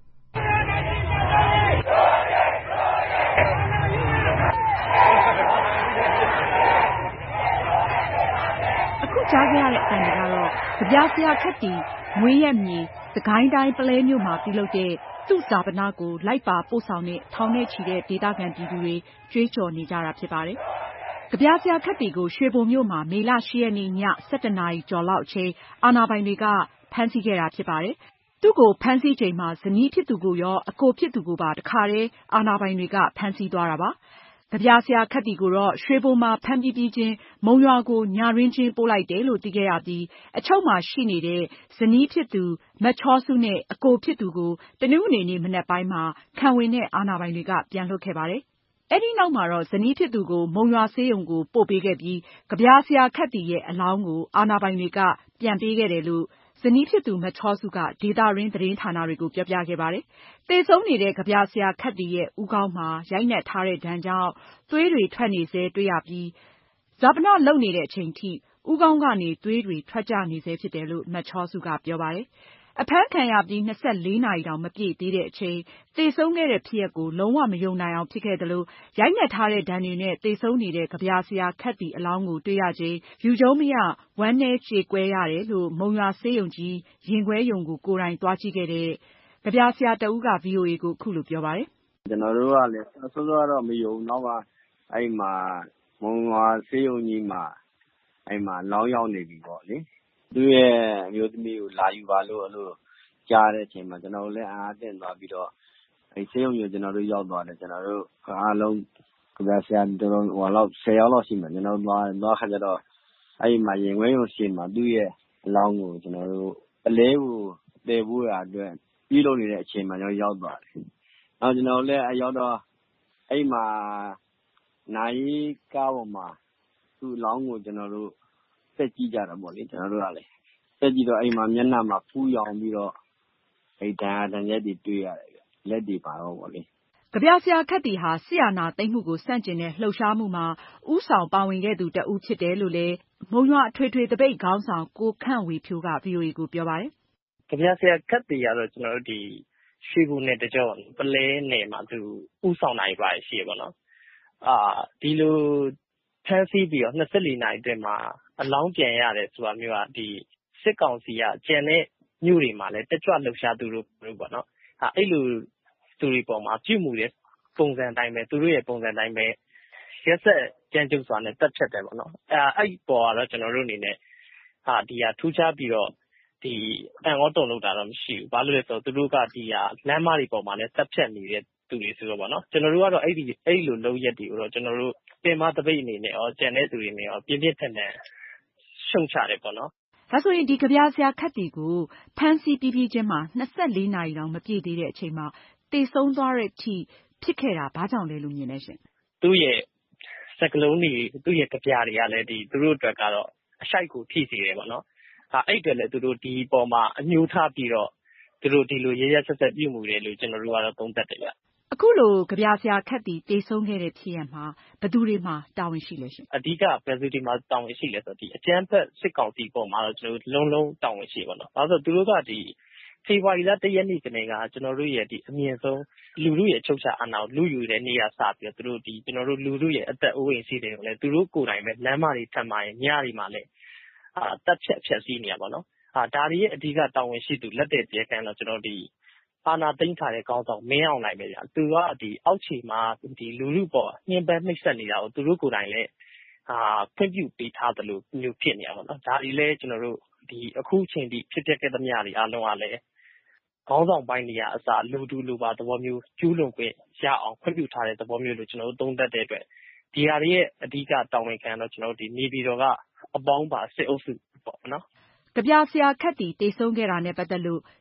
Speaker 11: အခုကြားခဲ့ရတဲ့အတိုင်းကတော့ကဗျာဆရာခက်သီမွေးရပ်မြေစစ်ကိုင်းတိုင်းပုလဲမြို့မှာပြုလုပ်တဲ့သူ့ဈာပနကိုလိုက်ပါပို့ဆောင်တဲ့ထောင်နဲ့ချီတဲ့ဒေသခံပြည်သူတွေကြွေးကြော်နေကြတာဖြစ်ပါတယ်။ကဗျာဆရာခက်သီကိုရွှေဘိုမြို့မှာမေလ 8 ရက်နေ့ည 11 နာရီကျော်လောက်အချိန်အာဏာပိုင်တွေကဖမ်းဆီးခဲ့တာဖြစ်ပါတယ်။သူ့ကိုဖမ်းဆီးချိန်မှာဇနီးဖြစ်သူကိုရောအကိုဖြစ်သူကိုပါတခါတည်းအာဏာပိုင်တွေကဖမ်းဆီးသွားတာပါ။ကဗျာဆရာခက်သီကိုတော့ရွှေဘိုမှာဖမ်းပြီးပြီးချင်းမုံရွာကိုညတွင်းချင်းပို့လိုက်တယ်လို့သိခဲ့ရပြီးအချုပ်မှာရှိနေတဲ့ဇနီးဖြစ်သူမချောစုနဲ့အကိုဖြစ်သူကိုတနင်္ဂနွေနေ့မနက်ပိုင်းမှာခံဝန်နဲ့အာဏာပိုင်တွေကပြန်လွှတ်ခဲ့ပါတယ်။အဲဒီနောက်မှာတော့ဇနီးဖြစ်သူကိုမုံရွာဆေးရုံကိုပို့ပေးခဲ့ပြီးကဗျာဆရာခက်သီရဲ့အလောင်းကိုအာဏာပိုင်တွေကပြန်ပေးခဲ့တယ်လို့ဇနီးဖြစ်သူမချောစုကဒေသရင်းသတင်းဌာနတွေကိုပြောပြခဲ့ပါတယ်။သေဆုံးနေတဲ့ကဗျာဆရာခက်သီရဲ့ဦးခေါင်းမှာရိုက်နှက်ထားတဲ့ဒဏ်ကြောင့်သွေးတွေထွက်နေဆဲတွေ့ရပြီးဈာပနလုပ်နေတဲ့အချိန်ထိဦးခေါင်းကနေသွေးတွေထွက်ကျနေဆဲဖြစ်တယ်လို့မချောစုကပြောပါတယ်။အဖမ်းခံရပြီး24 နာရီတောင်မပြည့်သေးတဲ့အချိန်သေဆုံးခဲ့တဲ့ဖြစ်ရပ်ကိုလုံးဝမယုံနိုင်အောင်ဖြစ်ခဲ့သလိုရိုက်နှက်ထားတဲ့ဒဏ်တွေနဲ့သေဆုံးနေတဲ့ကဗျာဆရာခက်သီအလောင်းကိုတွေ့ရချိန်ယူကျုံးမရဝမ်းနည်းကြေကွဲရတယ်လို့မုံရွာဆေးရုံကြီးရင်ခွဲရုံကိုကိုယ်တိုင်သွားကြည့်ခဲ့တဲ့ကဗျာဆရာတဦးက VOA ကိုအခုလိုပြောပါတယ်
Speaker 12: ။ကျွန်တော်တို့ကလည်းစောစောတော့မယုံတော့မှအဲ့မှာမုံရွာဆေးရုံကြီးမှာအဲ့မှာလောင်းရောက်နေပြီပေါ့လေသူ့ရဲ့အမျိုးသမီးကိုလာယူပါလို့အဲ့လိုကြားတဲ့အချိန်မှာကျွန်တော်လည်းအားအသင့်သွားပြီးတော့အဲ့ဆေးရုံကြီးကျွန်တော်တို့ရောက်သွားတယ်ကျွန်တော်တို့အားလုံးကဗျာဆရာတော်တော်ဟိုလောက်10 ယောက်လောက်ရှိမှကျွန်တော်သွားခါကြတော့အဲ့မှာရင်ဝဲရုံရှိမှသူ့ရဲ့အလောင်းကိုကျွန်တော်တို့အလဲကိုတည်ဖို့ရအတွက်ပြီးလို့နေတဲ့အချိန်မှာကျွန်တော်ရောက်သွားတယ်။နောက်ကျွန်တော်လည်းအရောက်တော့အဲ့မှာနိုင်ကားပေါ်မှာသူ့အလောင်းကိုကျွန်တော်တို့ဆက်ကြည့်ကြတာပေါ့လေကျွန်တော်တို့ကလည်းဆက်ကြည့်တော့အဲ့မှာမျက်နှာမှာဖူးရောင်ပြီးတော့အဲ့ဒဏ်ရက်တွေတွေ့ရတယ်လက်တွေပါတော့ပေါ့လေ
Speaker 11: ကဗျာဆရာခက်သီဟာဆီယနာသိမ့်မှုကိုစန့်ကျင်တဲ့လှုပ်ရှားမှုမှာဦးဆောင်ပါဝင်ခဲ့သူတဦးဖြစ်တယ်လို့လည်းမုံရွာအထွေထွေတပိတ်ခေါင်းဆောင်ကိုခန့်ဝေဖြိုးက VOA ကိုပြောပါတယ်
Speaker 13: ။ကဗျာဆရာခက်သီကတော့ကျွန်တော်တို့ဒီရွှေဘိုနယ်တကြောပလဲနယ်မှာသူဦးဆောင်နိုင်ပါရှိရပါတော့။ဒီလိုဖမ်းဆီးပြီးတော့24 နာရီအတွင်းမှာအလောင်းပြန်ရတယ်ဆိုတာမျိုးကဒီစစ်ကောင်စီကကျန်တဲ့မြို့တွေမှာလည်းတက်ကြွလှုပ်ရှားသူတို့ပေါ့နော်။အဲ့လိုသူတွေပေါ်မှာပြုမှုတဲ့ပုံစံတိုင်းပဲသူတို့ရဲ့ပုံစံတိုင်းပဲရက်ဆက်ကြမ်းကြုတ်စွာနဲ့တက်ဖြတ်တယ်ပေါ့နော်အဲ့ပေါ်ကတော့ကျွန်တော်တို့အနေနဲ့ဒီဟာထူးခြားပြီးတော့ဒီအန်အောတုံလောက်တာတော့မရှိဘူးဘာလို့လဲဆိုတော့သူတို့ကဒီဟာလမ်းမတွေပေါ်မှာလည်းတက်ဖြတ်နေတဲ့သူတွေဆိုတော့ပေါ့နော်ကျွန်တော်တို့ကတော့အဲ့လိုလုံးရက်တွေကိုတော့ကျွန်တော်တို့တင်မတပိတ်အနေနဲ့ရောကျန်တဲ့သူတွေနဲ့ရောပြင်းပြထန်ထန်ရှုံချတယ်ပေါ့နော်
Speaker 11: ဒါဆိုရင်ဒီကဗျာဆရာခက်သီကိုဖမ်းဆီးပြီးချင်းမှာ24 နာရီတောင်မပြည့်သေးတဲ့အချိန်မှာသေဆုံးသွားတဲ့အထိဖြစ်ခဲ့တာဘာကြောင့်လဲလို့မြင်လဲရှင်
Speaker 13: သူ့ရဲ့စကလုံးတွေသူ့ရဲ့ကြပြတွေကလည်းဒီသူတို့အတွက်ကတော့အရှိုက်ကိုထိစေတယ်ပေါ့နော်အဲ့အတွက်လည်းသူတို့ဒီပေါ်မှာအညှိုးထားပြီးတော့သူတို့ဒီလိုရရဆက်ဆက်ပြုမှုတယ်လို့ကျွန်တော်တို့ကတော့သုံးသပ်တယ်ဗျ
Speaker 11: အခုလိုကြပြဆရာခက်သီသေဆုံးခဲ့တဲ့ဖြစ်ရပ်မှာဘယ်သူတွေမှာတာဝန်ရှိလဲရှင်
Speaker 13: အဓိကဘယ်သူတွေမှာတာဝန်ရှိလဲဆိုတော့ဒီအကြမ်းဖက်စစ်ကောင်စီပေါ်မှာတော့ကျွန်တော်တို့လုံးတာဝန်ရှိပါတော့ဒါဆိုသူတို့ကဒီဖေဖော်ဝါရီလ 1 ရက်နေ့ကနေကကျွန်တော်တို့ရဲ့ဒီအမြင့်ဆုံးလူလူရဲ့ချုပ်ချအာဏာကိုလူယူတဲ့နေရာစပြီးတော့သူတို့ဒီကျွန်တော်တို့လူလူရဲ့အသက်အိုးအိမ်စီးတွေကိုလည်းသူတို့ကိုယ်တိုင်ပဲလမ်းမတွေထပ်မှာညတွေမှာလည်းတက်ဖြတ်ဖြတ်စည်းနေရပါတော့ဒါတွေရဲ့အဓိကတာဝန်ရှိသူလက်တဲ့ပြေခံတော့ကျွန်တော်ဒီအာဏာသိမ်းထားတဲ့ခေါင်းဆောင်မင်းအောင်နိုင်ပဲဗျသူကဒီအောက်ခြေမှာဒီလူလူပေါ်ညှဉ်းပန်းနှိပ်စက်နေတာကိုသူတို့ကိုယ်တိုင်လည်းခွင့်ပြုပေးထားတယ်လို့မျိုးဖြစ်နေရပါတော့ဒါတွေလည်းကျွန်တော်တို့ဒီအခုချိန်ထိဖြစ်ပျက်ခဲ့သမျှတွေအားလုံးကလည်းခေါင်းဆောင်ပိုင်းနေရအစားလူတူလူပါသဘောမျိုးကျူးလွန်ခွင့်ရအောင်ခွင့်ပြုထားတဲ့သဘောမျိုးလို့ကျွန်တော်တို့သုံးသပ်တဲ့အတွက်ဒီဟာရဲ့အဓိကတာဝန်ခံတော့ကျွန်တော်တို့ဒီနေပြည်တော်ကအပေါင်းပါစစ်အုပ်စုပေါ့နော်
Speaker 11: ကဗျာဆရာခက်သီသေဆုံးခဲ့တာနဲ့ပတ်သက်လို့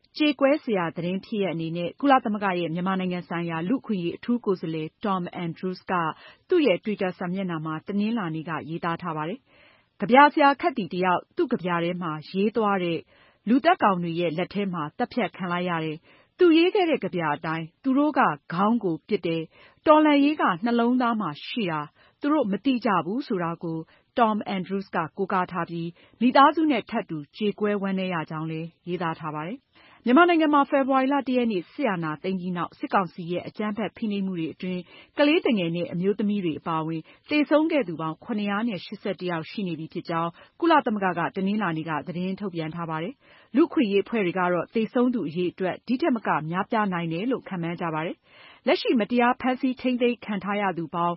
Speaker 11: ကြေကွဲစရာသတင်းဖြစ်ရပ်အနေနဲ့ကုလသမဂ္ဂရဲ့မြန်မာနိုင်ငံဆိုင်ရာလူ့အခွင့်အရေးအထူးကိုယ်စားလှယ် Tom Andrews ကသူ့ရဲ့ Twitter စာမျက်နှာမှာတနင်္လာနေ့ကရေးသားထားပါတယ်။ကဗျာဆရာခက်တီတယောက်သူ့ကဗျာထဲမှာရေးသွားတဲ့လူသတ်ကောင်တွေရဲ့လက်ထဲမှာသတ်ဖြတ်ခံလိုက်ရတယ်။သူရေးခဲ့တဲ့ကဗျာအတိုင်းသူတို့ကခေါင်းကိုပစ်တယ်။တော်လှန်ရေးကနှလုံးသားမှာရှိတာသူတို့မသိကြဘူးဆိုတာကို Tom Andrews ကကိုးကားထားပြီးမိသားစုနဲ့ထပ်တူကြေကွဲဝမ်းနည်းရကြောင်းလည်းရေးသားထားပါတယ်။မြန်မာနိုင်ငံမှာဖေဖေါ်ဝါရီလ 1 ရက်နေ့စစ်အာဏာသိမ်းပြီးနောက်စစ်ကောင်စီရဲ့အကြမ်းဖက်ဖိနှိပ်မှုတွေအတွင်းကလေးသူငယ်နဲ့အမျိုးသမီးတွေအပါအဝင်သေဆုံးခဲ့သူပေါင်း781ယောက်ရှိနေပြီဖြစ်ကြောင်းကုလသမဂ္ဂကတနင်္လာနေ့ကသတင်းထုတ်ပြန်ထားပါတယ်။လူ့အခွင့်အရေးအဖွဲ့တွေကတော့သေဆုံးသူအရေအတွက်ဒီထက်မကများပြားနိုင်တယ်လို့ခန့်မှန်းကြပါတယ်။လက်ရှိမတရားဖမ်းဆီးထိန်းသိမ်းခံထားရသူပေါင်း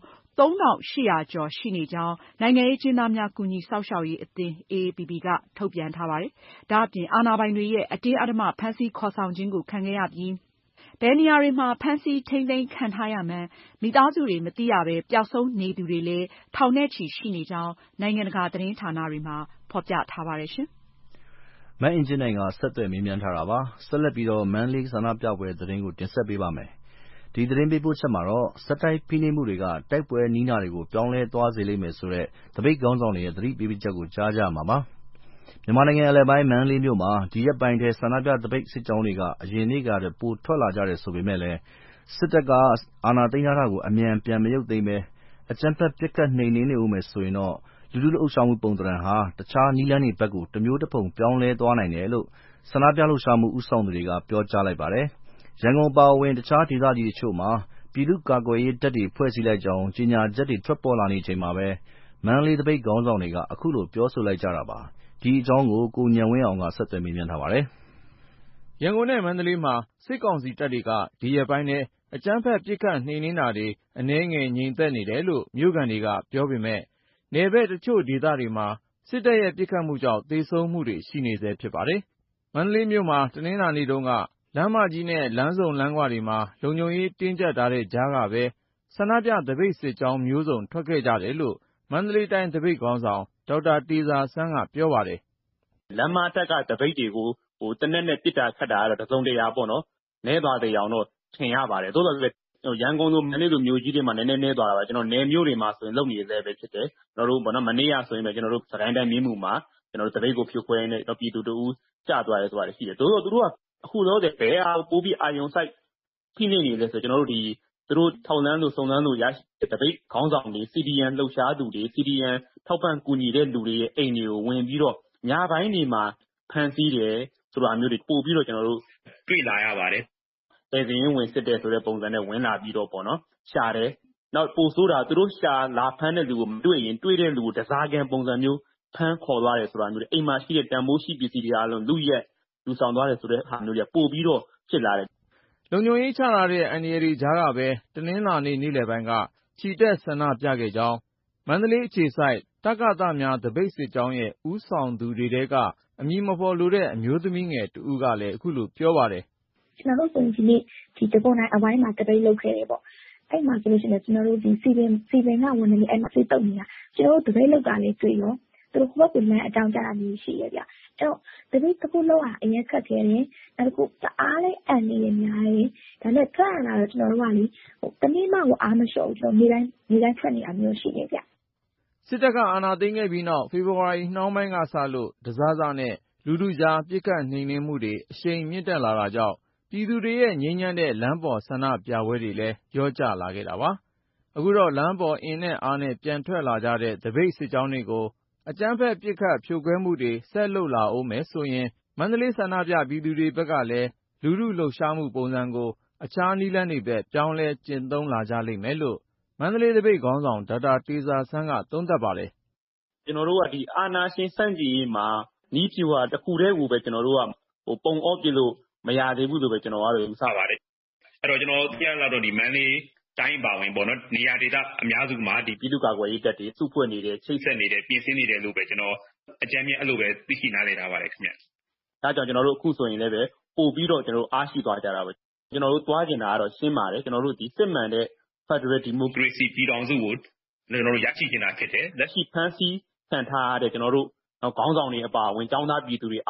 Speaker 11: 3800ကျော်ရှိနေကြောင်းနိုင်ငံရေးအကျဉ်းသားများကူညီစောင့်ရှောက်ရေးအသင်း AAPP ကထုတ်ပြန်ထားပါတယ်။ဒါအပြင်အာဏာပိုင်တွေရဲ့အတင်းအဓမ္မဖမ်းဆီးခေါ်ဆောင်ခြင်းကိုခံခဲ့ရပြီးဘယ်နေရာတွေမှာဖမ်းဆီးထိန်းသိမ်းခံထားရမှန်းမိသားစုတွေမသိရဘဲပျောက်ဆုံးနေသူတွေလည်းထောင်နဲ့ချီရှိနေကြောင်းနိုင်ငံတကာသတင်းဌာနတွေမှာဖော်ပြထားပါတယ်ရှင်
Speaker 2: ။မအင်ကြင်းနိုင်ကဆက်သွယ်မေးမြန်းထားတာပါ။ဆက်လက်ပြီးတော့မန္တလေးဆန္ဒပြပွဲသတင်းကိုတင်ဆက်ပေးပါမယ်။ဒီသတင်းပေးပို့ချက်မှာတော့ဆက်တိုက်ဖိနှိပ်မှုတွေကတိုက်ပွဲနီးနာတွေကိုပြောင်းလဲသွားစေလိမ့်မယ်ဆိုတဲ့တပိတ်ခေါင်းဆောင်တွေရဲ့သတိပေးချက်ကိုကြားကြမှာပါ။မြန်မာနိုင်ငံအလယ်ပိုင်းမန္တလေးမြို့မှာဒီရက်ပိုင်းထဲဆန္ဒပြတပိတ်စစ်ကြောင်းတွေကအရင်နေ့ကတည်းကပိုထွက်လာကြတယ်ဆိုပေမဲ့လည်းစစ်တပ်ကအာဏာသိမ်းထားတာကိုအမြန်ပြန်မရုပ်သိမ်းပဲအကြမ်းဖက်ပစ်ခတ်နှိမ်နင်းနေဦးမယ်ဆိုရင်တော့လူထုလှုပ်ရှားမှုပုံသဏ္ဍာန်ဟာတခြားနည်းလမ်းတွေဘက်ကိုတမျိုးတဖုံပြောင်းလဲသွားနိုင်တယ်လို့ဆန္ဒပြလှုပ်ရှားမှုဦးဆောင်သူတွေကပြောကြားလိုက်ပါတယ်။ရန်ကုန်အပါအဝင်တခြားဒေသကြီးတချို့မှာပြည်သူ့ကာကွယ်ရေးတပ်တွေဖွဲ့စည်းလိုက်ကြောင်းကြေညာချက်တွေထွက်ပေါ်လာနေချိန်မှာပဲမန္တလေးတပိတ်ခေါင်းဆောင်တွေကအခုလိုပြောဆိုလိုက်ကြတာပါ။ဒီအကြောင်းကိုကိုဉာဏ်ဝင်းအောင်ကဆက်သွယ်မေးမြန်းထားပါတယ်
Speaker 14: ။ရန်ကုန်နဲ့မန္တလေးမှာစစ်ကောင်စီတပ်တွေကဒီရက်ပိုင်းထဲအကြမ်းဖက်ပစ်ခတ်နှိမ်နင်းတာတွေအနည်းငယ်ငြိမ်သက်နေတယ်လို့မြို့ခံတွေကပြောပေမဲ့နယ်ဘက်တချို့ဒေသတွေမှာစစ်တပ်ရဲ့ပစ်ခတ်မှုကြောင့်သေဆုံးမှုတွေရှိနေဆဲဖြစ်ပါတယ်။မန္တလေးမြို့မှာတနင်္လာနေ့တုန်းကလမ်းမကြီးနဲ့လမ်းဆုံလမ်းခွတွေမှာလုံခြုံရေးတင်းကျပ်ထားတဲ့ကြားကပဲဆန္ဒပြသပိတ်စစ်ကြောင်းမျိုးစုံထွက်ခဲ့ကြတယ်လို့မန္တလေးတိုင်းသပိတ်ခေါင်းဆောင်ဒေါက်တာတေဇာဆန်းကပြောပါတယ်
Speaker 15: ။လမ်းမတပ်ကသပိတ်တွေကိုတနက်နဲ့ပစ်တာခတ်တာကတော့တစုံတရာပေါ့နော်။နည်းသွားတဲ့အောင်တော့ထင်ရပါတယ်။သို့တော်လည်းရန်ကုန်လိုမန္တလေးလိုမြို့ကြီးတွေမှာနည်းနည်းသွားတာပါကျွန်တော်နယ်မြို့တွေမှာဆိုရင်လုပ်နေသေးပဲဖြစ်တယ်။ကျွန်တော်တို့ပေါ့နော်မနေ့ကဆိုရင်ပဲကျွန်တော်တို့စကိုင်းတိုင်းမြင်းမူမှာကျွန်တော်တို့သပိတ်ကိုဖြိုခွဲနေပြည်သူတို့ကျသွားတယ်ဆိုတာရှိတယ်။သို့တော်သူတို့ကအခုတော့ဘယ်အားပိုးပြီးအာယုံဆိုင်ဖိနေနေလဲဆိုကျွန်တော်တို့သူတို့ထောက်လန်းလို့စုံစမ်းလို့ရရှိတဲ့တပိတ်ခေါင်းဆောင်တွေ CDN လှုပ်ရှားသူတွေ CDN ထောက်ပံ့ကူညီတဲ့လူတွေရဲ့အိမ်တွေကိုဝင်ပြီးတော့ညပိုင်းတွေမှာဖမ်းဆီးတယ်ဆိုတာမျိုးတွေပို့ပြီးတော့ကျွန်တော်တို့တွေ့လာရပါတယ်။အဲဒီရင်ဝင်စစ်တဲ့ဆိုတဲ့ပုံစံနဲ့ဝင်လာပြီးတော့ပေါ့နော်ရှာတယ်။နောက်ပို့ဆိုတာသူတို့ရှာလာဖမ်းတဲ့လူကိုမတွေ့ရင်တွေ့တဲ့လူကိုတစားကန်ပုံစံမျိုးဖမ်းခေါ်သွားတယ်ဆိုတာမျိုးတွေအိမ်မှာရှိတဲ့တန်ဖိုးရှိပစ္စည်းတွေအားလုံးလူရက်လူဆောင်သွားတယ်ဆိုတဲ့ဟာမျိုးတွေပို့ပြီးတော့ဖြစ်လာတယ်
Speaker 14: လုံခြုံရေးချထားတဲ့အန်ဒီရီကြားကပဲတနင်္လာနေ့နေ့လယ်ပိုင်းကချီတက်ဆန္ဒပြခဲ့ကြောင်းမန္တလေးအခြေစိုက်တက္ကသများသပိတ်စစ်ကြောင်းရဲ့ဦးဆောင်သူတွေထဲကအမည်မဖော်လိုတဲ့အမျိုးသမီးငယ်တဦးကလည်းအခုလိုပြောပါတယ်
Speaker 3: ။ကျွန်တော်တို့ဆိုရင်ဒီတပုံတိုင်းအဝိုင်းမှာတပိတ်လုပ်ခဲ့တယ်ပေါ့။အဲ့မှာဆိုလို့ရှိရင်ကျွန်တော်တို့ဒီစီပင်ကဝန်နေအဲ့မှာစိတ်တုံနေတာကျွန်တော်တို့တပိတ်လုပ်တာလေးတွေ့ရောသူတို့ဘက်ကလည်းအကြောင်းကြားတာမျိုးရှိရဗျ။အဲ့တော့တပိတ်တစ်ခုလောက်အရင်ခက်ခဲတယ်။နောက်တစ်ခုတအားလေးအန်နေရများတယ်။ဒါနဲ့ထွက်လာတော့ကျွန်တော်တို့ကလေတနည်းမှကိုအားမလျှော့ဘူးကျွန်တော်နေတိုင်းထွက်နေတာမျိုးရှိနေဗျ
Speaker 14: ။စစ်တပ်ကအာဏာသိမ်းခဲ့ပြီးနောက်ဖေဖော်ဝါရီနှောင်းပိုင်းကစလို့တစားစားနဲ့လူထုကြားပြစ်ခတ်နှိမ်နင်းမှုတွေအရှိန်မြင့်တက်လာတာကြောင့်ပြည်သူတွေရဲ့ငြိမ်းချမ်းတဲ့လမ်းပေါ်ဆန္ဒပြပွဲတွေလည်းရောကျလာခဲ့တာပါ။အခုတော့လမ်းပေါ်အင်နဲ့အားနဲ့ပြန်ထွက်လာကြတဲ့သပိတ်စစ်ကြောင်းတွေကိုအကြမ်းဖက်ပစ်ခတ်ဖြိုခွဲမှုတွေဆက်လုပ်လာအောင်မယ်ဆိုရင်မန္တလေးဆန္ဒပြပြည်သူတွေဘက်ကလည်းလူထုလှုပ်ရှားမှုပုံစံကိုအခြားနည်းလမ်းတွေဘက်ပြောင်းလဲကျင့်သုံးလာကြလိမ့်မယ်လို့မန္တလေးသပိတ်ခေါင်းဆောင်ဒေါက်တာတေဇာဆန်းကသုံးသပ်ပါတယ်
Speaker 15: ။ကျွန်တော်တို့ကဒီအာဏာရှင်စန့်ကျင်ရေးမှာနီးဖြူဟာတစ်ခုတည်းကိုပဲကျွန်တော်တို့ကပုံအော့ပြလို့မရသေးဘူးလို့ပဲကျွန်တော်ကတော့ယူဆပါတယ်။အဲ့တော့ကျွန်တော်သိရတော့ဒီမန္တလေးတိုင်းပါဝင်ပေါ့နော်နေရာဒေသအများစုမှာဒီပြည်သူ့ကာကွယ်ရေးတပ်တွေစုဖွဲ့နေတယ်ချိတ်ဆက်နေတယ်ပြင်ဆင်နေတယ်လို့ပဲကျွန်တော်အကြမ်းမြင်အဲ့လိုပဲသိရှိနားလည်ထားပါတယ်ခင်ဗျ။ဒါကြောင့်ကျွန်တော်တို့အခုဆိုရင်လည်းပဲပို့ပြီးတော့ကျွန်တော်တို့အားရှိသွားကြတာပဲ။ကျွန်တော်တို့သွားကျင်တာကတော့ရှင်းပါတယ်ကျွန်တော်တို့ဒီစစ်မှန်တဲ့ Federal Democracy ပြည်ထောင်စုကိုကျွန်တော်တို့ရရှိချင်တာဖြစ်တယ်။လက်ရှိဖမ်းဆီးခံထားရတဲ့ကျွန်တော်တို့ခေါင်းဆောင်တွေအပါအဝင်ចောင်းသားပြည်သူတွေအားလုံး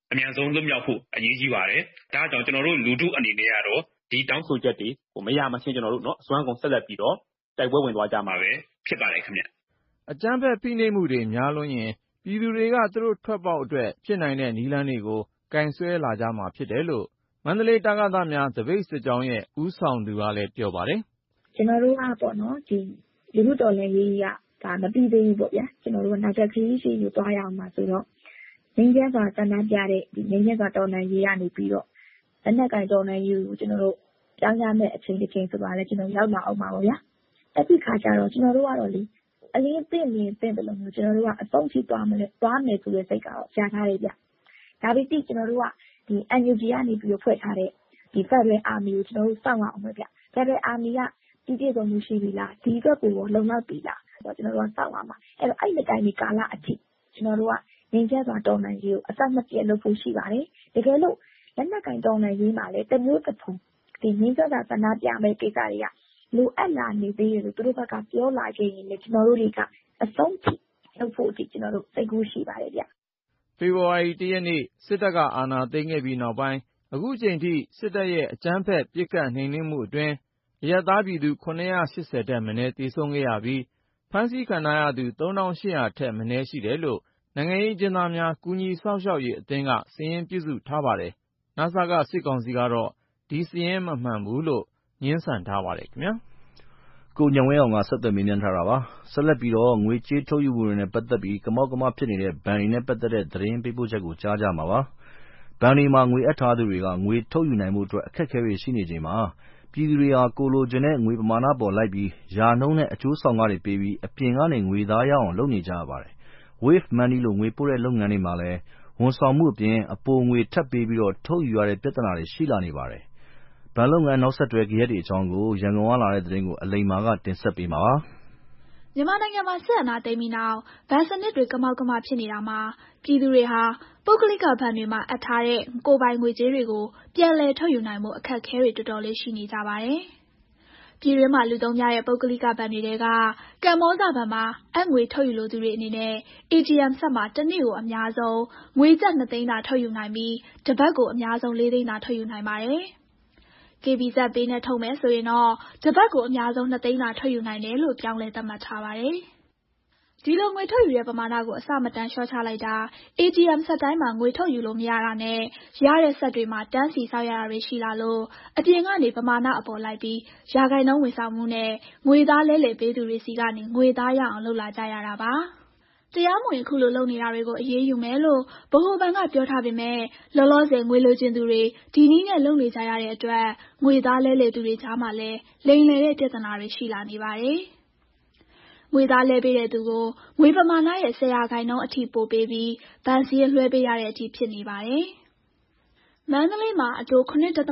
Speaker 15: အမြန်ဆုံးလွတ်မြောက်ဖို့အရေးကြီးပါတယ်။ဒါကြောင့်ကျွန်တော်တို့လူထုအနေနဲ့ကတော့ဒီတောင်းဆိုချက်တွေမရမချင်းကျွန်တော်တို့အစွမ်းကုန်ဆက်လက်ပြီးတော့တိုက်ပွဲဝင်သွားကြမှာပဲဖြစ်ပါတယ်ခင်ဗျ
Speaker 14: ။အကြမ်းဖက်ဖိနှိပ်မှုတွေများလွန်းရင်ပြည်သူတွေကသူတို့ထွက်ပေါက်အတွက်ဖြစ်နိုင်တဲ့နည်းလမ်းတွေကိုကင်ဆွဲလာကြမှာဖြစ်တယ်လို့မန္တလေးတက္ကသိုလ်များသပိတ်စစ်ကြောင်းရဲ့ဦးဆောင်သူကလည်းပြောပါတယ်
Speaker 3: ။ကျွန်တော်တို့ကပေါ့နော်ဒီလူထုတော်လှန်ရေးကဒါမပြီးသေးဘူးပေါ့ဗျာ။ကျွန်တော်တို့ကနောက်ထပ်ခရီးရှိယူသွားရအောင်ပါဆိုတော့ငင်းကျန်းစွာတန်တန်းပြတဲ့ဒီငင်းကျန်းစွာတော်လှန်ရေးကနေပြီးတော့လက်နက်ကင်တော်လှန်ရေးကိုကျွန်တော်တို့ကြောင်းရမယ့်အချိန်တစ်ချိန်ဆိုပါလဲကျွန်တော်ရောက်လာအောင်ပါပေါ့ဗျာ။အဲ့ဒီခါကျတော့ကျွန်တော်တို့ကတော့လေအလင်းသိမြင်သိတယ်လို့မျိုးကျွန်တော်တို့ကအဆုံးထိသွားမယ်ဆိုတဲ့စိတ်ကတော့ရှားထားတယ်ဗျ။ဒါပေမဲ့ကျွန်တော်တို့ကဒီ NUG ကနေပြီးတော့ဖွဲ့ထားတဲ့ဒီ Federal Army ကိုကျွန်တော်တို့စောင့်ရအောင်ပဲဗျ။ Federal Army ကပြည်ပြည်ဆုံးမှုရှိပြီလားဒီအတွက်ကိုလုံလောက်ပြီလားဆိုတော့ကျွန်တော်တို့ကစောင့်ရမှာအဲ့တော့အဲ့ဒီတိုင်းဒီကာလအထိကျွန်တော်တို့ကငင်းကျစွာတော်လှန်ရေးကိုအဆက်မပြတ်လုပ်ဖို့ရှိပါတယ်တကယ်လို့လက်နက်ကင်တော်လှန်ရေးမှာလည်းတမျိုးတစ်ပုံဒီငင်းကျစွာဆန္ဒပြမဲ့ကိစ္စတွေကလိုအပ်လာနေသေးတယ်လို့သူတို့ဘက်ကပြောလာခဲ့ရင်လည်းကျွန်တော်တို့တွေကအဆုံးထိလုပ်ဖို့အထိကျွန်တော်တို့စိတ်ကူးရှိပါတယ်ဗျ
Speaker 14: ဖေဖော်ဝါရီ 1 ရက်နေ့စစ်တပ်ကအာဏာသိမ်းခဲ့ပြီးနောက်ပိုင်းအခုချိန်ထိစစ်တပ်ရဲ့အကြမ်းဖက်ပစ်ခတ်နှိမ်နင်းမှုအတွင်းအရပ်သားပြည်သူ980ထက်မနည်းသေဆုံးခဲ့ရပြီးဖမ်းဆီးခံထားရသူ3800ထက်မနည်းရှိတယ်လို့နိုင်ငံရေးအကျဉ်းသားများကူညီစောင့်ရှောက်ရေးအသင်းကစာရင်းပြုစုထားပါတယ်။နစကစစ်ကောင်စီကတော့ဒီစာရင်းမမှန်ဘူးလို့ငြင်းဆန်ထားပါတယ်ခင်ဗျာ
Speaker 2: ။ကိုဉာဏ်ဝင်းအောင်ကဆက်သွယ်မေးမြန်းထားတာပါ။ဆက်လက်ပြီးတော့ငွေကြေးထုတ်ယူမှုတွေနဲ့ပတ်သက်ပြီးကမောက်ကမဖြစ်နေတဲ့ဘဏ်တွေနဲ့ပတ်သက်တဲ့သတင်းပေးပို့ချက်ကိုကြားကြမှာပါ။ဘဏ်တွေမှာငွေအပ်ထားသူတွေကငွေထုတ်ယူနိုင်ဖို့အတွက်အခက်အခဲတွေရှိနေချိန်မှာပြည်သူတွေဟာကိုလိုချင်တဲ့ငွေပမာဏပေါ်လိုက်ပြီးရာနှုန်းနဲ့အကျိုးဆောင်ခတွေပေးပြီးအပြင်ကနေငွေသားရအောင်လုပ်နေကြရပါတယ်။ Wave Money လို့ငွေပို့တဲ့လုပ်ငန်းတွေမှာလည်းဝန်ဆောင်မှုအပြင်အပိုငွေထပ်ပေးပြီးထုတ်ယူရတဲ့ပြဿနာတွေရှိလာနေပါတယ်။ဘဏ်လုပ်ငန်းနောက်ဆက်တွဲဂယက်တွေအကြောင်းကိုရန်ကုန်ကလာတဲ့သတင်းကိုအလိမ္မာကတင်ဆက်ပေးမှာပါ
Speaker 7: ။မြန်မာနိုင်ငံမှာစစ်အာဏာသိမ်းပြီးနောက်ဘဏ်စနစ်တွေကမောက်ကမဖြစ်နေတာမှာပြည်သူတွေဟာပုဂ္ဂလိကဘဏ်တွေမှာအပ်ထားတဲ့ကိုယ်ပိုင်ငွေကြေးတွေကိုပြန်လည်ထုတ်ယူနိုင်မှုအခက်အခဲတွေတော်တော်လေးရှိနေကြပါတယ်။ပြည်တွင်းမှာလူသုံးများတဲ့ပုဂ္ဂလိကဘဏ်တွေကကမ္ဘောဇဘဏ်မှာအငွေထုတ်ယူလိုသူတွေအနေနဲ့ ATM စက်မှာတစ်နေ့ကိုအများဆုံးငွေကျပ်2သိန်းသာထုတ်ယူနိုင်ပြီးတစ်ပတ်ကိုအများဆုံး4သိန်းသာထုတ်ယူနိုင်ပါတယ်။ KBZ ပေးနဲ့ထုတ်မယ်ဆိုရင်တော့တစ်ပတ်ကိုအများဆုံး2သိန်းသာထုတ်ယူနိုင်တယ်လို့ပြောင်းလဲသတ်မှတ်ထားပါတယ်။ဒီလိုငွေထုတ်ယူတဲ့ပမာဏကိုအဆမတန်လျှော့ချလိုက်တာ ATM စက်တိုင်းမှာငွေထုတ်ယူလို့မရတာနဲ့ရတဲ့စက်တွေမှာတန်းစီစောင့်ရတာတွေရှိလာလို့အပြင်ကနေပမာဏအပေါ်လိုက်ပြီးရာခိုင်နှုန်းဝန်ဆောင်မှုနဲ့ငွေသားလဲလှယ်ပေးသူတွေစီကနေငွေသားရအောင်လုပ်လာကြရတာပါ။တရားမဝင်အခုလိုလုပ်နေတာတွေကိုအရေးယူမယ်လို့ဗဟိုဘဏ်ကပြောထားပေမဲ့လောလောဆယ်ငွေလိုချင်သူတွေဒီနည်းနဲ့လုပ်နေကြရတဲ့အတွက်ငွေသားလဲလှယ်သူတွေကြားမှာလည်းလိမ်လည်တဲ့ပြဿနာတွေရှိလာနေပါတယ်။ငွေသားလဲပေးတဲ့သူကိုငွေပမာဏရဲ့10%အထိပိုပေးပြီးဘဏ်စည်းလွှဲပေးရတဲ့အထိဖြစ်နေပါတယ်။မန္တလေးမှာအတိုး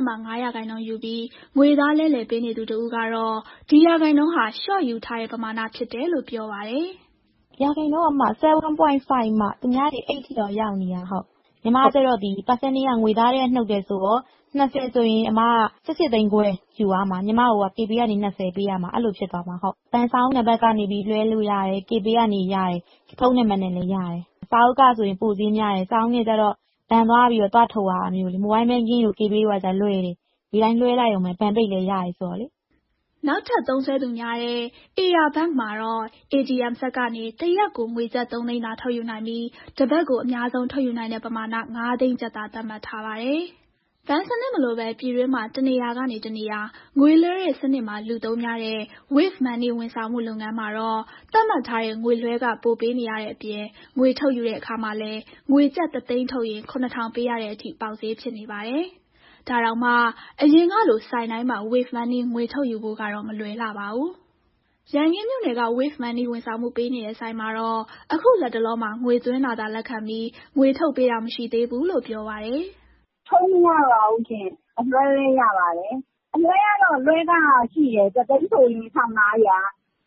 Speaker 7: 9.5%ယူပြီးငွေသားလဲလှယ်ပေးနေသူတဦးကတော့ဒီရာခိုင်နှုန်းဟာလျှော့ယူထားတဲ့ပမာဏဖြစ်တယ်လို့ပြောပါတယ်
Speaker 16: ။ရာခိုင်နှုန်းအမှ7.5မှသူများတွေ8ထိတော့ရောက်နေတာဟုတ်။ညီမကျတော့ဒီ percentage ကငွေသားတဲ့နှုတ်တယ်ဆိုတော့20ဆိုရင်အမ18သိန်းခွဲယူရမှာညီမက KB ကနေ20ပေးရမှာအဲ့လိုဖြစ်သွားမှာဟုတ်။ဘန်ဆောင်နံပါတ်ကနေပြီးလွှဲလို့ရတယ် KB ကနေရတယ်ဖုန်းနံပါတ်နဲ့လည်းရတယ်။စာအုပ်ကဆိုရင်ပိုစည်းများတယ်စာအုပ်နဲ့ကျတော့ဘန်သွားပြီးတော့တွားထုတ်ရတာမျိုးလေ mobile banking ကို KB ကကျလွှဲတယ်ဒီတိုင်းလွှဲလိုက်ရုံပဲဘန်ပိတ်လည်းရတယ်ဆိုတော့လေ
Speaker 7: နောက်ထပ်သုံးစွဲသူများတဲ့ AYA Bank မှာတော့ ATM စက်ကနေတစ်ရက်ကိုငွေကျပ်3သိန်းသာထုတ်ယူနိုင်ပြီးတစ်ပတ်ကိုအများဆုံးထုတ်ယူနိုင်တဲ့ပမာဏ5သိန်းကျပ်သာသတ်မှတ်ထားပါတယ်။ဘဏ်စနစ်မလိုပဲပြည်တွင်းမှာတနေရာကနေတနေရာငွေလွှဲတဲ့စနစ်မှာလူသုံးများတဲ့ Wave Money ဝန်ဆောင်မှုလုပ်ငန်းမှာတော့သတ်မှတ်ထားတဲ့ငွေလွှဲကပိုပေးနေရတဲ့အပြင်ငွေထုတ်ယူတဲ့အခါမှာလည်းငွေကျပ်3သိန်းထုတ်ရင်9000ပေးရတဲ့အထိပေါက်ဈေးဖြစ်နေပါတယ်။ဒါတောင်မှအရင်ကလိုဆိုင်တိုင်းမှာ Wave Money ငွေထုတ်ယူဖို့ကတော့မလွယ်လှပါဘူး။ရန်ကင်းမြို့နယ်က Wave Money ဝန်ဆောင်မှုပေးနေတဲ့ဆိုင်မှာတော့အခုလက်တလောမှာငွေသွင်းတာသာလက်ခံပြီးငွေထုတ်ပေးတာမရှိသေးဘူးလို့ပြောပါတယ်
Speaker 17: ။ထုတ်မရပါဘူးရှင်။အလွှဲလေးရပါတယ်။အလွှဲကတော့လွှဲကရှိတယ်။3သိန်းဆိုရင်1500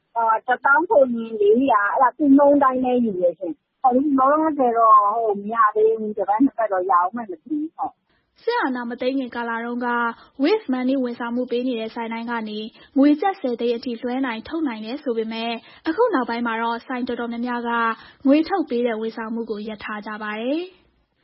Speaker 17: 1000ဆိုရင်400အဲ့ဒါသူ့နှုန်းတိုင်းနဲ့ယူရရှင်။လောလောဆယ်တော့မရသေးဘူး။တစ်ပတ်နှစ်ပတ်တော့ရအောင်မှမသိဘူးဟုတ်။
Speaker 7: စစ်အာဏာမသိမ်းခင်ကာလတုန်းက Wave Money ဝန်ဆောင်မှုပေးနေတဲ့ဆိုင်တိုင်းကနေငွေကျပ်10သိန်းအထိလွှဲနိုင်ထုတ်နိုင်တယ်ဆိုပေမဲ့အခုနောက်ပိုင်းမှာတော့ဆိုင်တော်တော်များများကငွေထုတ်ပေးတဲ့ဝန်ဆောင်မှုကိုရပ်ထားကြပါတယ်။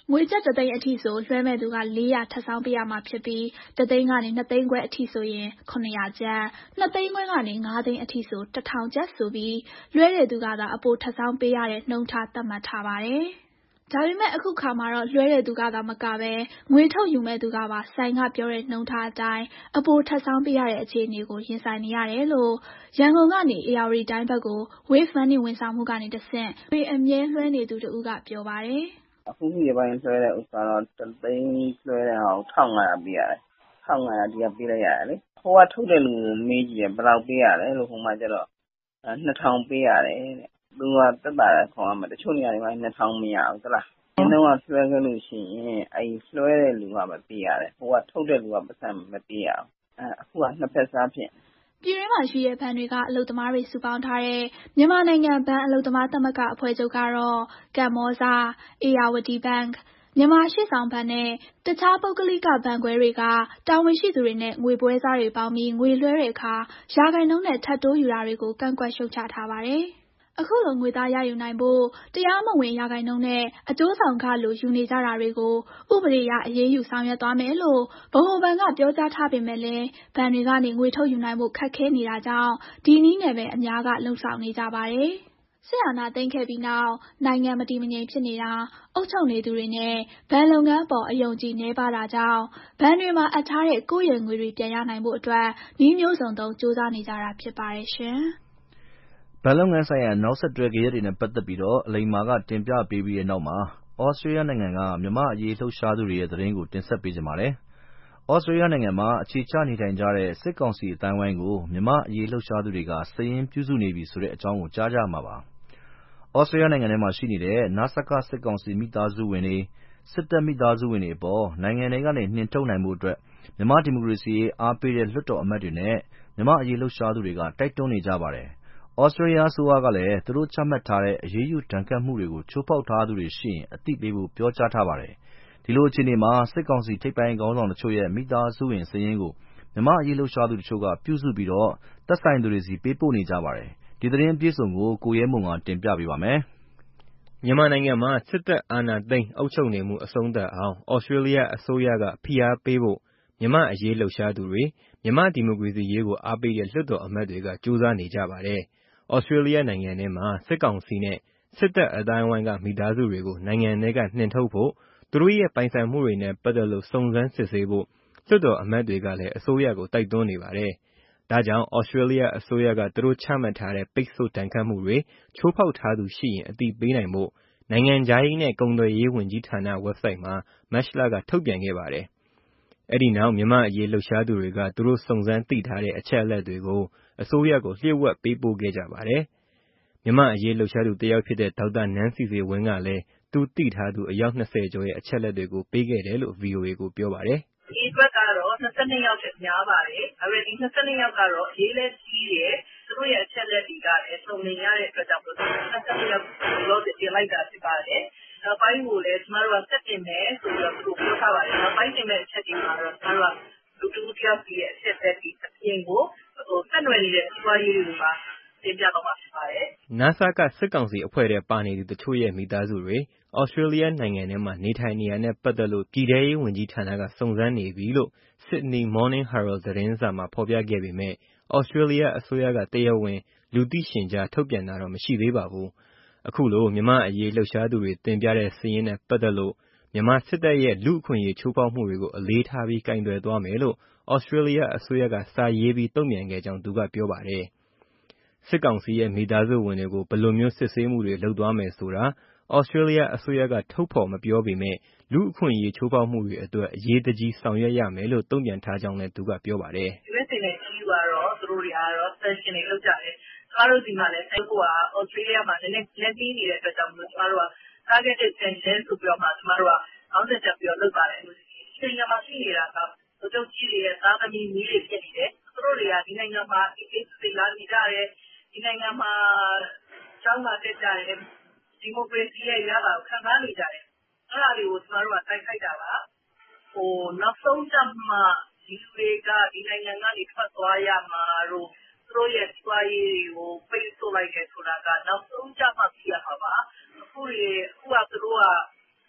Speaker 18: ငွေကျပ်1သိန်းအထိဆိုလွှဲမဲ့သူက400ထပ်ဆောင်ပေးရမှာဖြစ်ပြီး1သိန်းကနေ2သိန်းခွဲအထိဆိုရင်900ကျပ်2သိန်းခွဲကနေ5သိန်းအထိဆို1000ကျပ်ဆိုပြီးလွှဲတဲ့သူကသာအပိုထပ်ဆောင်ပေးရတဲ့နှုန်းထားသတ်မှတ်ထားပါတယ်။ဒါပေမဲ့အခုခါမှာတော့လွှဲတဲ့သူကသာမကပဲငွေထုတ်ယူမဲ့သူကပါဆိုင်ကပြောတဲ့နှုန်းထားအတိုင်းအပိုထပ်ဆောင်ပေးရတဲ့အခြေအနေကိုရင်ဆိုင်နေရတယ်လို့ရန်ကုန်ကနေဧရာဝတီတိုင်းဘက်ကို Wave Money ဝန်ဆောင်မှုကနေတဆင့်ငွေအမြဲလွှဲနေသူတဦးကပြောပါတယ်
Speaker 12: ။အခုဒီပိုင်းလွှဲတဲ့ဥစ္စာတော့1သိန်းလွှဲတဲ့ဟာကို1500ပေးရတယ်။1500ဒီကပေးလိုက်ရတယ်လေ။ဟိုကထုတ်တဲ့လူကိုမေးကြည့်တယ်ဘယ်လောက်ပေးရလဲလို့ဟိုမှာကျတော့2000ပေးရတယ်တဲ့။သူကတက်တာခေါ်ရမယ်တချို့နေရာတွေမှာ2000မရဘူးသလား။ဒီတော့လွှဲခဲ့လို့ရှိရင်လွှဲတဲ့လူကမပေးရတယ်။ဟိုကထုတ်တဲ့လူကပတ်စံမပေးရဘူး။အခုကနှစ်ဖက်စားဖြစ်
Speaker 18: ပြည်တွင်းမှာရှိတဲ့ဘဏ်တွေကအလုပ်သမားတွေစုပေါင်းထားတဲ့မြန်မာနိုင်ငံဘဏ်အလုပ်သမားသမဂ္ဂအဖွဲ့ချုပ်ကတော့ကမ္ဘောဇာ၊ဧရာဝတီဘဏ်မြန်မာရှေ့ဆောင်ဘဏ်နဲ့တခြားပုဂ္ဂလိကဘဏ်ခွဲတွေကတာဝန်ရှိသူတွေနဲ့ငွေပွဲစားတွေပေါင်းပြီးငွေလွှဲတဲ့အခါရာခိုင်နှုန်းနဲ့ထပ်တိုးယူတာတွေကိုကန့်ကွက်ရှုတ်ချထားပါတယ်။အခုလိုငွေသားရယူနိုင်ဖို့တရားမဝင်ရာခိုင်နှုန်းနဲ့အကျိုးဆောင်ခလိုယူနေကြတာတွေကိုဥပဒေအရအရေးယူဆောင်ရွက်သွားမယ်လို့ဗဟိုဘဏ်ကပြောကြားထားပေမဲ့လည်းဘဏ်တွေကနေငွေထုတ်ယူနိုင်ဖို့ခက်ခဲနေတာကြောင့်ဒီနည်းနဲ့ပဲအများကလှုံ့ဆော်နေကြပါတယ်။စစ်အာဏာသိမ်းခဲ့ပြီးနောက်နိုင်ငံမတည်မငြိမ်ဖြစ်နေတာအုပ်ချုပ်နေသူတွေနဲ့ဘဏ်လုပ်ငန်းအပေါ်အယုံကြည်နည်းပါးတာကြောင့်ဘဏ်တွေမှာအပ်ထားတဲ့ကိုယ့်ရဲ့ငွေတွေပြန်ရနိုင်ဖို့အတွက်နည်းမျိုးစုံသုံးကြိုးစားနေကြတာဖြစ်ပါတယ်ရှင်။
Speaker 2: ဘဏ်လုပ်ငန်းဆိုင်ရာနောက်ဆက်တွဲဂယက်တွေနဲ့ပတ်သက်ပြီးအလိမ္မာကတင်ပြပေးပြီးတဲ့နောက်မှာသြစတြေးလျနိုင်ငံကမြန်မာ့အရေးလှုပ်ရှားသူတွေရဲ့သတင်းကိုတင်ဆက်ပေးချင်ပါတယ်။သြစတြေးလျနိုင်ငံမှာအခြေချနေထိုင်ကြတဲ့စစ်ကောင်စီအသိုင်းအဝိုင်းကိုမြန်မာ့အရေးလှုပ်ရှားသူတွေကစာရင်းပြုစုနေပြီဆိုတဲ့အကြောင်းကိုကြားကြရမှာပါ။သြစတြေးလျနိုင်ငံထဲမှာရှိနေတဲ့နစကစစ်ကောင်စီမိသားစုဝင်တွေ၊စစ်တပ်မိသားစုဝင်တွေအပေါ်နိုင်ငံထဲကနေနှင်ထုတ်နိုင်ဖို့အတွက်မြန်မာ့ဒီမိုကရေစီရေးအားပေးတဲ့လွှတ်တော်အမတ်တွေနဲ့မြန်မာ့အရေးလှုပ်ရှားသူတွေကတိုက်တွန်းနေကြပါတယ်။သြစတြေးလျအစိုးရကလည်းသူတို့ချမှတ်ထားတဲ့အရေးယူဒဏ်ခတ်မှုတွေကိုချိုးဖောက်ထားသူတွေရှိရင်အသိပေးဖို့ပြောကြားထားပါတယ်။ဒီလိုအခြေအနေမှာစစ်ကောင်စီထိပ်ပိုင်းခေါင်းဆောင်တချို့ရဲ့မိသားစုဝင်စာရင်းကိုမြန်မာ့အရေးလှုပ်ရှားသူတချို့ကပြုစုပြီးသက်ဆိုင်သူတွေဆီပေးပို့နေကြပါတယ်။ဒီသတင်းအပြည့်အစုံကိုကိုရဲမွန်ကတင်ပြပေးပါမယ်
Speaker 19: ။မြန်မာနိုင်ငံမှာစစ်တပ်အာဏာသိမ်းအုပ်ချုပ်နေမှုအဆုံးသတ်အောင်သြစတြေးလျအစိုးရကဖိအားပေးဖို့မြန်မာ့အရေးလှုပ်ရှားသူတွေမြန်မာ့ဒီမိုကရေစီရေးကိုအားပေးတဲ့လွှတ်တော်အမတ်တွေကကြိုးစားနေကြပါတယ်။သြစတြေးလျနိုင်ငံထဲမှာစစ်ကောင်စီနဲ့စစ်တပ်အသိုင်းအဝိုင်းကမိသားစုတွေကိုနိုင်ငံထဲကနှင်ထုတ်ဖို့သူတို့ရဲ့ပိုင်ဆိုင်မှုတွေနဲ့ပတ်သက်လို့စုံစမ်းစစ်ဆေးဖို့လွှတ်တော်အမတ်တွေကလည်းအစိုးရကိုတိုက်တွန်းနေပါတယ်။ဒါကြောင့်သြစတြေးလျအစိုးရကသူတို့ချမှတ်ထားတဲ့ပိတ်ဆို့ဒဏ်ခတ်မှုတွေချိုးဖောက်ထားသူရှိရင်အသိပေးနိုင်ဖို့နိုင်ငံခြားရေးနဲ့ကုန်သွယ်ရေးဝန်ကြီးဌာန website မှာမတ်လကထုတ်ပြန်ခဲ့ပါတယ်။အဲဒီနောက်မြန်မာ့အရေးလှုပ်ရှားသူတွေကသူတို့စုံစမ်းသိထားတဲ့အချက်အလက်တွေကိုအစိုးရကိုလျှို့ဝှက်ပေးပို့ခဲ့ကြပါတယ်။မြန်မာ့အရေးလှုပ်ရှားသူတယောက်ဖြစ်တဲ့ဒေါက်တာနန်းစီစီဝင်းကလည်းသူသိထားသူအယောက်20ကျော်ရဲ့အချက်အလက်တွေကိုပေးခဲ့တယ်လို့ VOA ကိုပြောပါတယ်
Speaker 20: ။ဒီအတွက်ကတော့22ယောက်ထက်များပါတယ်။ဒါပေမဲ့ဒီ22ယောက်ကတော့ရေးလဲကြီးတယ်။သူတို့ရဲ့အချက်အလက်တွေကလည်းစုံလင်ရတဲ့အတွက်ကြောင့်22ယောက်လို့တင်လိုက်တာဖြစ်ပါတယ်။နောက်ပိုင်းကိုလည်းကျမတို့ကဆက်တင်မယ်ဆိုပြီးတော့သူတို့ပြောထားပါတယ်။နောက်ပိုင်းတင်မဲ့အချက်တွေမှာတော့ကျမတို့ကလူတူတယောက်ရဲ့အချက်အလက်တွေအပြင်ကိုဆက်နွယ်နေတဲ့စီးပွားရေးတွေမှာတင်ပြတော့မှာဖြစ်ပါတယ်
Speaker 19: ။နစကစစ်ကောင်စီအဖွဲ့ထဲပါနေသူတချို့ရဲ့မိသားစုတွေသြစတြေးလျနိုင်ငံထဲမှာနေထိုင်နေရတဲ့ပတ်သက်လို့ပြည်ထဲရေးဝန်ကြီးဌာနကစုံစမ်းနေပြီလို့ Sydney Morning Herald သတင်းစာမှာဖော်ပြခဲ့ပေမဲ့သြစတြေးလျအစိုးရကတရားဝင်လူသိရှင်ကြားထုတ်ပြန်တာတော့မရှိသေးပါဘူး။အခုလိုမြန်မာ့အရေးလှုပ်ရှားသူတွေတင်ပြတဲ့စာရင်းနဲ့ပတ်သက်လို့မြန်မာစစ်တပ်ရဲ့လူ့အခွင့်အရေးချိုးဖောက်မှုတွေကိုအလေးထားပြီးကိုင်တွယ်သွားမယ်လို့သြစတြေးလျအစိုးရကစာရေးပြီးတုံ့ပြန်ခဲ့ကြောင်းသူကပြောပါတယ်။စစ်ကောင်စီရဲ့မိသားစုဝင်တွေကိုဘယ်လိုမျိုးစစ်ဆေးမှုတွေလုပ်သွားမယ်ဆိုတာသြစတြေးလျအစိုးရကထုတ်ဖော်မပြောပေမဲ့လူ့အခွင့်အရေးချိုးဖောက်မှုတွေအတွက်အရေးတကြီးဆောင်ရွက်ရမယ်လို့တုံ့ပြန်ထားကြောင်းလည်းသူကပြောပါတယ်
Speaker 20: ။ USA နဲ့ EU ကတော့သူတို့တွေကတော့ sanction တွေလုပ်ကြတယ်။ကျမတို့ဒီမှာလည်းအဲ့ကိုက Australia မှာလည်းလက်ပြီးနေတဲ့အတွက်ကြောင့်မို့ကျမတို့က targeted sanction ဆိုပြီးတော့မှကျမတို့ကအောက်ဆက်ပြီးတော့လုပ်ပါတယ်။ဒီနိုင်ငံမှာရှိနေတာကဗိုလ်ချုပ်ကြီးတွေရဲ့သားသမီးမျိုးတွေဖြစ်နေတယ်။သူတို့တွေကဒီနိုင်ငံမှာအေးလာနေကြတယ်။ဒီနိုင်ငံမှာကျောင်းမှာတက်ကြတယ်။ဒီမိုကရေစီရဲ့ရတာကိုခံစားနေကြတယ်။အဲ့ဒါတွေကိုကျမတို့ကတိုက်ခိုက်တာပါ။နောက်ဆုံးကျမှဒီလူတွေကဒီနိုင်ငံကနေထွက်သွားရမှာတို့သူတို့ရဲ့စီးပွားရေးတွေကိုပိတ်ဆို့လိုက်တယ်ဆိုတာကနောက်ဆုံးကျမှသိရမှာပါ။အခုကသူတို့က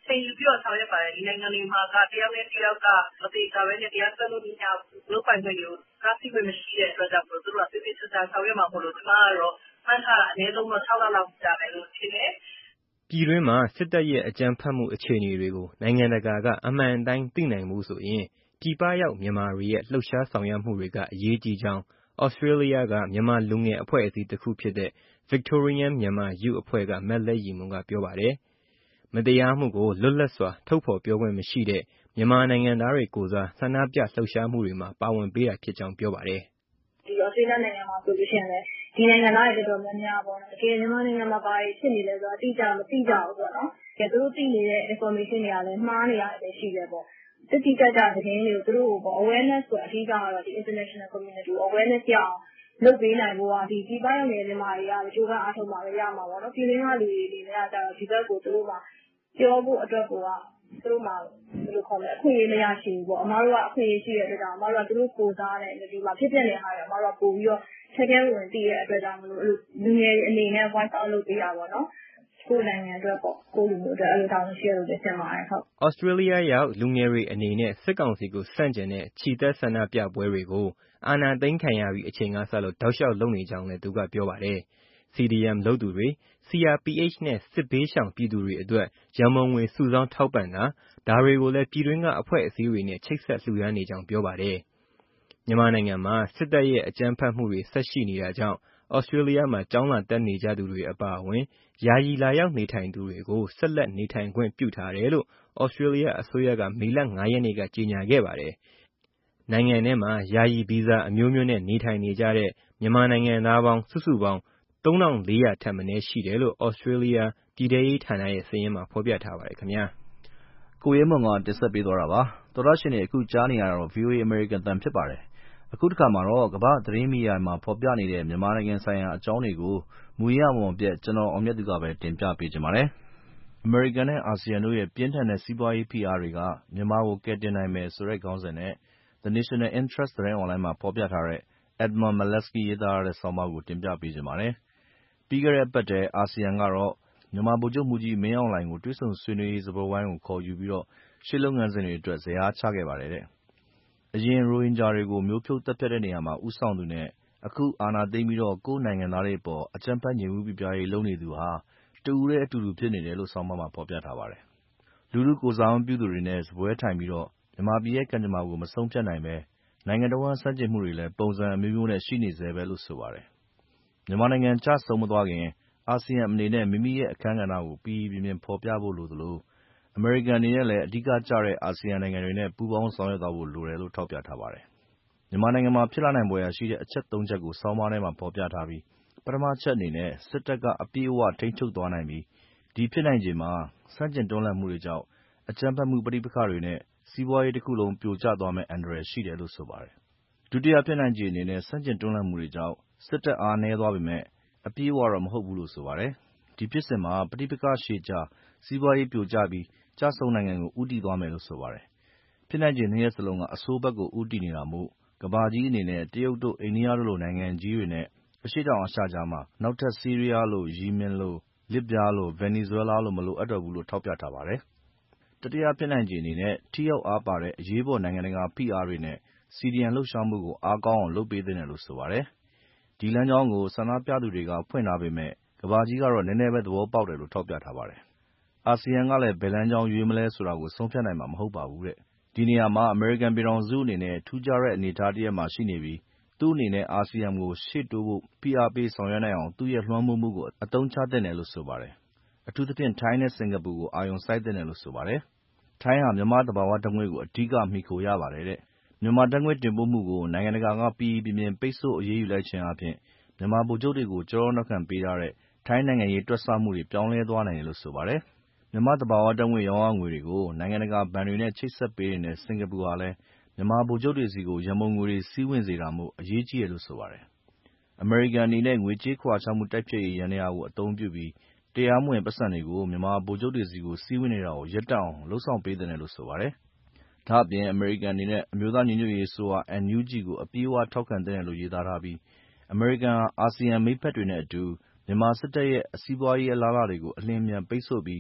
Speaker 20: ချိန်ယူပြီးတော့ဆောင်ရွက်ပါတယ်ဒီနိုင်ငံတွေမှာကတယောက်နဲ့တယောက်ကမသေးချာပဲနဲ့တရားစွဲလို့မရဘူးလုပ်ပိုင်ခွင့်တွေကိုကားစီးခွင့်မရှိတဲ့အတွက်ကြောင့်သူတို့ကပြည့်ပြည့်စုံစုံဆောင်ရွက်မှာမို့လို့ဒီမှာကတော့မှန်းထားတာအနည်းဆုံးတော့6လလောက်ကြာမယ်လို့ထင်တယ်
Speaker 19: ပြည်တွင်းမှာစစ်တပ်ရဲ့အကြမ်းဖက်မှုအခြေအနေတွေကိုနိုင်ငံတကာကအမှန်အတိုင်းသိနိုင်မှုဆိုရင်ပြည်ပရောက်မြန်မာတွေရဲ့လှုပ်ရှားဆောင်ရွက်မှုတွေကအရေးကြီးကြောင်းAustralia ကမြန်မာလူငယ်အဖွဲ့အစည်းတစ်ခုဖြစ်တဲ့ Victorian Myanmar Youth အဖွဲ့ကမက်လက်ရီမွန်ကပြောပါတယ်။မတရားမှုကိုလွတ်လပ်စွာထုတ်ဖော်ပြောခွင့်မရှိတဲ့မြန်မာနိုင်ငံသားတွေကိုယ်စားဆန္ဒပြလှုပ်ရှားမှုတွေမှာပါဝင်ပေးတာဖြစ်ကြောင်းပြောပါတယ်
Speaker 17: ။ဒီ Australia နိုင်ငံမှာဆိုလို့ရှိရင်လည်းဒီနိုင်ငံသားတွေတော်တော်များများပေါ့နော်။တကယ်မြန်မာနိုင်ငံမှာဘာတွေဖြစ်နေလဲဆိုတာအတိအကျမသိကြဘူးပေါ့နော်။သူတို့သိနေတဲ့ information တွေကလည်းမှားနေတာပဲရှိတယ်ပေါ့။တိကျကျသတင်းတွေကိုသူတို့ကို awareness ကိုအဓိကကတော့ဒီ international community ကို awareness ရအောင်လုပ်ပေးနိုင်ဖို့ကဒီပြည်ပရောက်နေတဲ့မြန်မာတွေကကြိုးပမ်းအားထုတ်မှပဲရမှာပေါ့နော်။ပြည်တွင်းကလူတွေအနေနဲ့ကဒီဘက်ကိုသူတို့မှပြောဖို့အတွက်ကိုကသူတို့မှဘယ်လိုခေါ်မလဲအခွင့်အရေးမရရှိဘူးပေါ့။အမားတို့ကအခွင့်အရေးရှိတဲ့အတွက်ကြောင့်အမားတို့ကသူတို့ကိုယ်စားနဲ့ဒီမှာဖြစ်ပျက်နေတဲ့ဟာတွေအမားတို့ကပို့ပြီးတော့ထဲထဲဝင်သိတဲ့အတွက်ကြောင့်မလို့လူငယ်တွေအနေနဲ့ voice out လုပ်ပေးတာပေါ့နော်။ကိုယ်နိုင်ငံအတွက်ပေါ့ကိုယ်လူမျိုးအတွက်အဲ့လိုတောင်းရှိရလို့ပြန်ပါတယ်ဟုတ်
Speaker 19: ။ Australia ရောက်လူငယ်တွေအနေနဲ့စစ်ကောင်စီကိုဆန့်ကျင်တဲ့ခြိတက်ဆန္ဒပြပွဲတွေကိုအာဏာသိမ်းခံရပြီးအချိန်ကစလို့တောက်လျှောက်လုပ်နေကြောင်းလည်းသူကပြောပါတယ်။ CDM လုပ်သူတွေ CRPH နဲ့စစ်ဘေးရှောင်ပြည်သူတွေအတွက်ရန်ပုံငွေစုဆောင်းထောက်ပံ့တာဒါတွေကိုလည်းပြည်တွင်းကအဖွဲ့အစည်းတွေနဲ့ချိတ်ဆက်လှူဒါန်းနေကြောင်းပြောပါတယ်။မြန်မာနိုင်ငံမှာစစ်တပ်ရဲ့အကြမ်းဖက်မှုတွေဆက်ရှိနေတာကြောင့် Australia မှာကျောင်းလာတက်နေကြသူတွေအပါအဝင်ယာယီလာရောက်နေထိုင်သူတွေကိုဆက်လက်နေထိုင်ခွင့်ပြုထားတယ်လို့ Australia အစိုးရကမေလ 5 ရက်နေ့ကကြေညာခဲ့ပါတယ်။နိုင်ငံထဲမှာယာယီဗီဇာအမျိုးမျိုးနဲ့နေထိုင်နေကြတဲ့မြန်မာနိုင်ငံသားပေါင်းစုစုပေါင်း 3,400 ထက်မနည်းရှိတယ်လို့ Australia ပြည်ထဲရေးဌာနရဲ့စာရင်းမှာဖော်ပြထားပါတယ်ခင်ဗျာ
Speaker 2: ။ကိုရဲမွန်ကတင်ဆက်ပေးသွားတာပါ။သောတရှင်တွေအခုကြားနေရတာတော့ VOA American အသံဖြစ်ပါတယ်။အခုတစ်ခါမှာတော့ကမ္ဘာ့သတင်းမီဒီယာမှာဖော်ပြနေတဲ့မြန်မာနိုင်ငံဆိုင်ရာအကြောင်းတွေကိုမူရင်းအမွန်အပြည့်ကျွန်တော်အောင်မြတ်သူကပဲတင်ပြပေးချင်ပါတယ်။အမေရိကန်နဲ့အာဆီယံတို့ရဲ့ပြင်းထန်တဲ့စီးပွားရေးဖိအားတွေကမြန်မာကိုကယ်တင်နိုင်မယ်ဆိုတဲ့ခေါင်းစဉ်နဲ့ The National Interest သတင်းအွန်လိုင်းမှာဖော်ပြထားတဲ့ Edmund Malesky ရေးသားထားတဲ့ဆောင်းပါးကိုတင်ပြပေးချင်ပါတယ်။ပြီးခဲ့တဲ့အပတ်ထဲအာဆီယံကတော့မြန်မာဗိုလ်ချုပ်မှူးကြီးမင်းအောင်လှိုင်ကိုတွေ့ဆုံဆွေးနွေးရေးစားပွဲဝိုင်းကိုခေါ်ယူပြီးရှေ့လုပ်ငန်းစဉ်တွေအတွက်ဇယားချခဲ့ပါတယ်။အရင်ရိုဟင်ဂျာတွေကိုမျိုးဖြုတ်သတ်ဖြတ်တဲ့နေရာမှာဦးဆောင်သူနဲ့အခုအာဏာသိမ်းပြီးကိုယ့်နိုင်ငံသားတွေအပေါ်အကြမ်းဖက်ငြိမ်မှုပိပြားရေးလုပ်နေသူဟာတဦးတည်းအတူတူဖြစ်နေတယ်လို့ဆောင်းပါးမှာဖော်ပြထားပါတယ်။လူထုကိုယ်စားမပြုသူတွေနဲ့စားပွဲထိုင်ပြီးမြန်မာပြည်ရဲ့ကံကြမ္မာကိုမဆုံးဖြတ်နိုင်ဘဲနိုင်ငံတဝန်းဆန့်ကျင်မှုတွေလည်းပုံစံအမျိုးမျိုးနဲ့ရှိနေဆဲပဲလို့ဆိုပါတယ်။မြန်မာနိုင်ငံကျဆုံးမသွားခင်အာဆီယံအနေနဲ့မိမိရဲ့အခန်းကဏ္ဍကိုပီပီပြင်ပြင်ဖော်ပြဖို့လိုသလိုအမေရိကန်အနေနဲ့လည်းအဓိကကျတဲ့အာဆီယံနိုင်ငံတွေနဲ့ပူးပေါင်းဆောင်ရွက်သွားဖို့လိုတယ်လို့ထောက်ပြထားပါတယ်။မြန်မာနိုင်ငံမှာဖြစ်လာနိုင်ဖွယ်ရာရှိတဲ့အချက် 3 ချက်ကိုဆောင်းပါးထဲမှာဖော်ပြထားပြီးပထမအချက်အနေနဲ့စစ်တပ်ကအပြည့်အဝထိန်းချုပ်သွားနိုင်ပြီးဒီဖြစ်နိုင်ခြေမှာဆန့်ကျင်တွန်းလှန်မှုတွေကြောင့်အကြမ်းဖက်မှုပဋိပက္ခတွေနဲ့စီးပွားရေးတစ်ခုလုံးပြိုကျသွားမယ့်အန္တရာယ်ရှိတယ်လို့ဆိုပါတယ်။ဒုတိယဖြစ်နိုင်ခြေအနေနဲ့ဆန့်ကျင်တွန်းလှန်မှုတွေကြောင့်စစ်တပ်အားနည်းသွားပေမယ့်အပြည့်အဝတော့မဟုတ်ဘူးလို့ဆိုပါတယ်။ဒီဖြစ်စဉ်မှာပဋိပက္ခရှည်ကြာစီးပွားရေးပြိုကျပြီးကျဆုံးနိုင်ငံကိုဦးတည်သွားမယ်လို့ဆိုပါတယ်။ဖြစ်နိုင်ခြေ2 ရပ်စလုံးကအဆိုးဘက်ကိုဦးတည်နေတာမို့ကမ္ဘာကြီးအနေနဲ့တရုတ်တို့အိန္ဒိယတို့လိုနိုင်ငံကြီးတွေနဲ့အရှေ့တောင်အာရှကြားမှာနောက်ထပ်ဆီးရီးယားလိုယီမင်လိုလစ်ဗျားလိုဗင်နီဇွဲလားလိုမလိုအပ်တော့ဘူးလို့ထောက်ပြထားပါတယ်။တတိယဖြစ်နိုင်ခြေအနေနဲ့ထိရောက်အားပါတဲ့အရေးပေါ်နိုင်ငံတကာဖိအားတွေနဲ့ CDM လှုပ်ရှားမှုကိုအားကောင်းအောင်လုပ်ပေးသင့်တယ်လို့ဆိုပါတယ်။ဒီလမ်းကြောင်းကိုဆန္ဒပြသူတွေကဖွင့်ထားပေမယ့်ကမ္ဘာကြီးကတော့နည်းနည်းပဲသဘောပေါက်တယ်လို့ထောက်ပြထားပါတယ်။အာဆီယံကလည်းဘယ်လမ်းကြောင်းရွေးမလဲဆိုတာကိုဆုံးဖြတ်နိုင်မှာမဟုတ်ပါဘူးတဲ့။ဒီနေရာမှာအမေရိကန်ပြည်ထောင်စုအနေနဲ့ထူးခြားတဲ့အနေအထားတစ်ရပ်မှာရှိနေပြီးသူ့အနေနဲ့အာဆီယံကိုရှေ့တိုးဖို့ဖိအားပေးဆောင်ရွက်နိုင်အောင်သူ့ရဲ့လွှမ်းမိုးမှုကိုအသုံးချသင့်တယ်လို့ဆိုပါတယ်။အထူးသဖြင့်ထိုင်းနဲ့စင်္ကာပူကိုအာရုံစိုက်သင့်တယ်လို့ဆိုပါတယ်။ထိုင်းဟာမြန်မာ့သဘာဝဓာတ်ငွေ့ကိုအဓိကမှီခိုရပါတယ်တဲ့။မြန်မာဓာတ်ငွေ့တင်ပို့မှုကိုနိုင်ငံတကာကပီပီပြင်ပြင်ပိတ်ဆို့အရေးယူလိုက်ခြင်းအားဖြင့်မြန်မာဗိုလ်ချုပ်တွေကိုကျောထောက်နောက်ခံပေးထားတဲ့ထိုင်းနိုင်ငံရေးတွက်ဆမှုတွေပြောင်းလဲသွားနိုင်တယ်လို့ဆိုပါတယ်။မြန်မာ့သဘာဝဓာတ်ငွေ့ရောင်းရငွေတွေကိုနိုင်ငံတကာဘဏ်တွေနဲ့ချိတ်ဆက်ပေးနေတဲ့စင်္ကာပူဟာလည်းမြန်မာဗိုလ်ချုပ်တွေဆီကိုရန်ပုံငွေတွေစီးဝင်စေတာမို့အရေးကြီးတယ်လို့ဆိုပါတယ်။အမေရိကန်အနေနဲ့ငွေကြေးခဝါချမှုတိုက်ဖျက်ရေးယန္တရားကိုအသုံးပြုပြီးတရားမဝင်ပိုက်ဆံတွေကိုမြန်မာဗိုလ်ချုပ်တွေဆီကိုစီးဝင်နေတာကိုရပ်တန့်အောင်လုပ်ဆောင်ပေးသင့်တယ်လို့ဆိုပါတယ်။ဒါ့အပြင်အမေရိကန်အနေနဲ့အမျိုးသားညီညွတ်ရေးအစိုးရ NUG ကိုအပြည့်အဝထောက်ခံသင့်တယ်လို့ရေးသားထားပြီးအမေရိကန်ဟာအာဆီယံမိတ်ဖက်တွေနဲ့အတူမြန်မာစစ်တပ်ရဲ့စီးပွားရေးအလားအလာတွေကိုအလျင်အမြန်ပိတ်ဆို့ပြီးက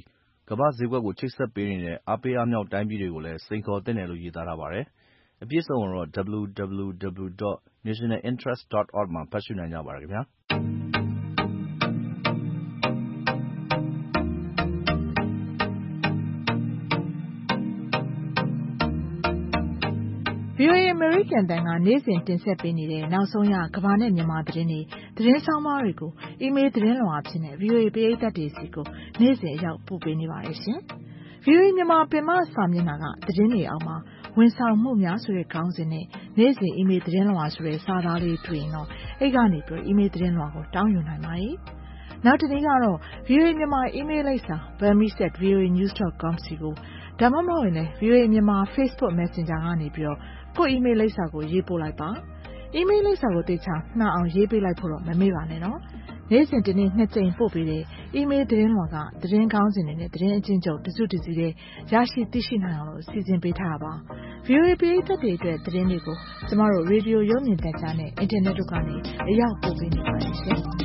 Speaker 2: ကမ္ဘာ့ဈေးကွက်ကိုချိတ်ဆက်ပေးနေတဲ့အားပေးအားမြောက်တိုင်းပြည်တွေကိုလည်းစိန်ခေါ်သင့်တယ်လို့ရေးသားထားပါတယ်။အပြည့်အစုံကိုတော့ www.nationalinterest.org မှာဖတ်ရှုနိုင်ကြပါတယ်ခင်ဗျာ။
Speaker 7: VOA အမေရိကန်အသံကနေ့စဉ်တင်ဆက်ပေးနေတဲ့နောက်ဆုံးရကမ္ဘာနဲ့မြန်မာသတင်းတွေသတင်းဆောင်းပါးတွေကိုအီးမေးလ်သတင်းလွှာအဖြစ်နဲ့ VOA ပရိသတ်တွေစီကိုနေ့စဉ်အရောက်ပို့ပေးနေပါတယ်ရှင်။ VOA မြန်မာပင်မစာမျက်နှာကသတင်းတွေအောက်မှာဝန်ဆောင်မှုများဆိုတဲ့ခေါင်းစဉ်နဲ့နေ့စဉ်အီးမေးလ်သတင်းလွှာဆိုတဲ့စာသားလေးတွေ့ရင်တော့အဲ့ကနေပြီးအီးမေးလ်သတင်းလွှာကိုတောင်းယူနိုင်ပါတယ်။နောက်တစ်နေ့ကတော့ VOA မြန်မာအီးမေးလ်လိပ်စာ burmese@voanews.com စီကိုဒါမှမဟုတ်ရင်လည်း VOA မြန်မာ Facebook Messenger ကနေပြီးတော့ကိုယ့်အီးမေးလ်လိပ်စာကိုရေးပို့လိုက်ပါ။အီးမေးလ်လိပ်စာကိုသေချာမှန်အောင်ရေးပေးလိုက်ဖို့တော့မမေ့ပါနဲ့နော်။နေ့စဉ်တစ်နေ့2ကြိမ်ပို့ပေးတဲ့အီးမေးလ်သတင်းလွှာကသတင်းကောင်းစဉ်တွေနဲ့သတင်းအချင်းချုပ်တစုတစည်းတွေရရှိသိရှိနိုင်အောင်လို့စီစဉ်ပေးထားတာပါ။ VOA ပရိသတ်တွေအတွက်သတင်းတွေကိုကျမတို့ရေဒီယိုရုပ်မြင်သံကြားနဲ့အင်တာနက်တို့ကနေအရောက်ပို့ပေးနေပါတယ်ရှင်။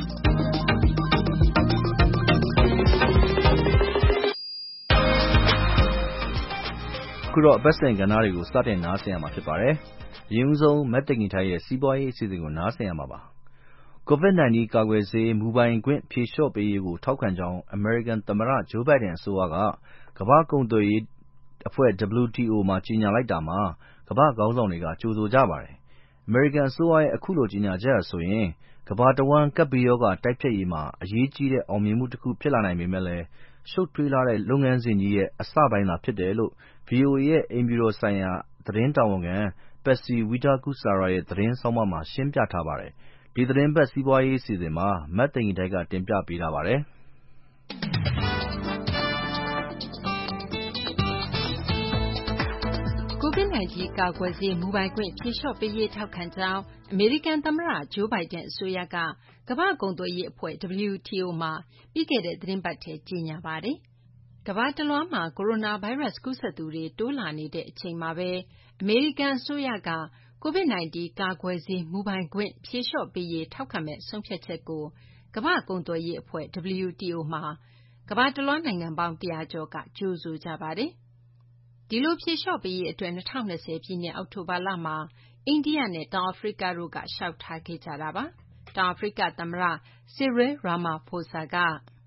Speaker 2: ခုတော့အပတ်စဉ်ကဏ္ဍတွေကိုစတင်နားဆင်ရမှာဖြစ်ပါတယ်။အရင်ဆုံးမက်တင်နီထိုင်ရဲ့စီးပွားရေးအစီအစဉ်ကိုနားဆင်ရမှာပါ။ COVID-19 ကာကွယ်ဆေးမူပိုင်ခွင့်ဖြေလျှော့ပေးရေးကိုထောက်ခံကြောင်းအမေရိကန်သမ္မတဂျိုးဘိုင်ဒန်အစိုးရကကမ္ဘာ့ကုန်သွယ်ရေးအဖွဲ့ WTO မှာကြေညာလိုက်တာမှာကမ္ဘာ့ခေါင်းဆောင်တွေကကြိုဆိုကြပါတယ်။အမေရိကန်အစိုးရရဲ့အခုလိုကြေညာချက်ဟာဆိုရင်ကမ္ဘာတဝန်းကပ်ဘေးရောဂါတိုက်ဖျက်ရေးမှာအရေးကြီးတဲ့အောင်မြင်မှုတစ်ခုဖြစ်လာနိုင်ပေမဲ့လည်းရှုပ်ထွေးလှတဲ့လုပ်ငန်းစဉ်ကြီးရဲ့အစပိုင်းသာဖြစ်တယ်လို့ VOA ရဲ့အိမ်ဖြူတော်ဆိုင်ရာသတင်းတာဝန်ခံ Patsy Widakuswara ရဲ့သတင်းဆောင်းပါးမှာရှင်းပြထားပါတယ်။ဒီသတင်းပတ်စီးပွားရေးအစီအစဉ်မှာမက်တင်နီထိုက်ကတင်ပြပေးထားပါတယ်။
Speaker 8: COVID-19 ကာကွယ်ဆေးမူပိုင်ခွင့်ဖြေလျှော့ပေးရေးထောက်ခံကြောင်းအမေရိကန်သမ္မတဂျိုးဘိုင်ဒန်အစိုးရကကမ္ဘာ့ကုန်သွယ်ရေးအဖွဲ့ WTO မှာပြီးခဲ့တဲ့သတင်းပတ်ထဲကြေညာပါတယ်။ကမ္ဘာတလွှားမှာကိုရိုနာဗိုင်းရပ်စ်ကူးစက်သူတွေတိုးလာနေတဲ့အချိန်မှာပဲအမေရိကန်အစိုးရက COVID-19 ကာကွယ်ဆေးမူပိုင်ခွင့်ဖြေလျှော့ပေးရေးထောက်ခံမယ့်ဆုံးဖြတ်ချက်ကိုကမ္ဘာ့ကုန်သွယ်ရေးအဖွဲ့ WTO မှာကမ္ဘာတလွှားနိုင်ငံပေါင်း100ကျော်ကကြိုဆိုကြပါတယ်။ဒီလိုဖြေလျှော့ပေးရေးအတွက်2020ပြည့်နှစ်အောက်တိုဘာလမှာအိန္ဒိယနဲ့တောင်အာဖရိကတို့ကလျှောက်ထားခဲ့ကြတာပါ။တောင်အာဖရိကသမ္မတ Cyril Ramaphosa က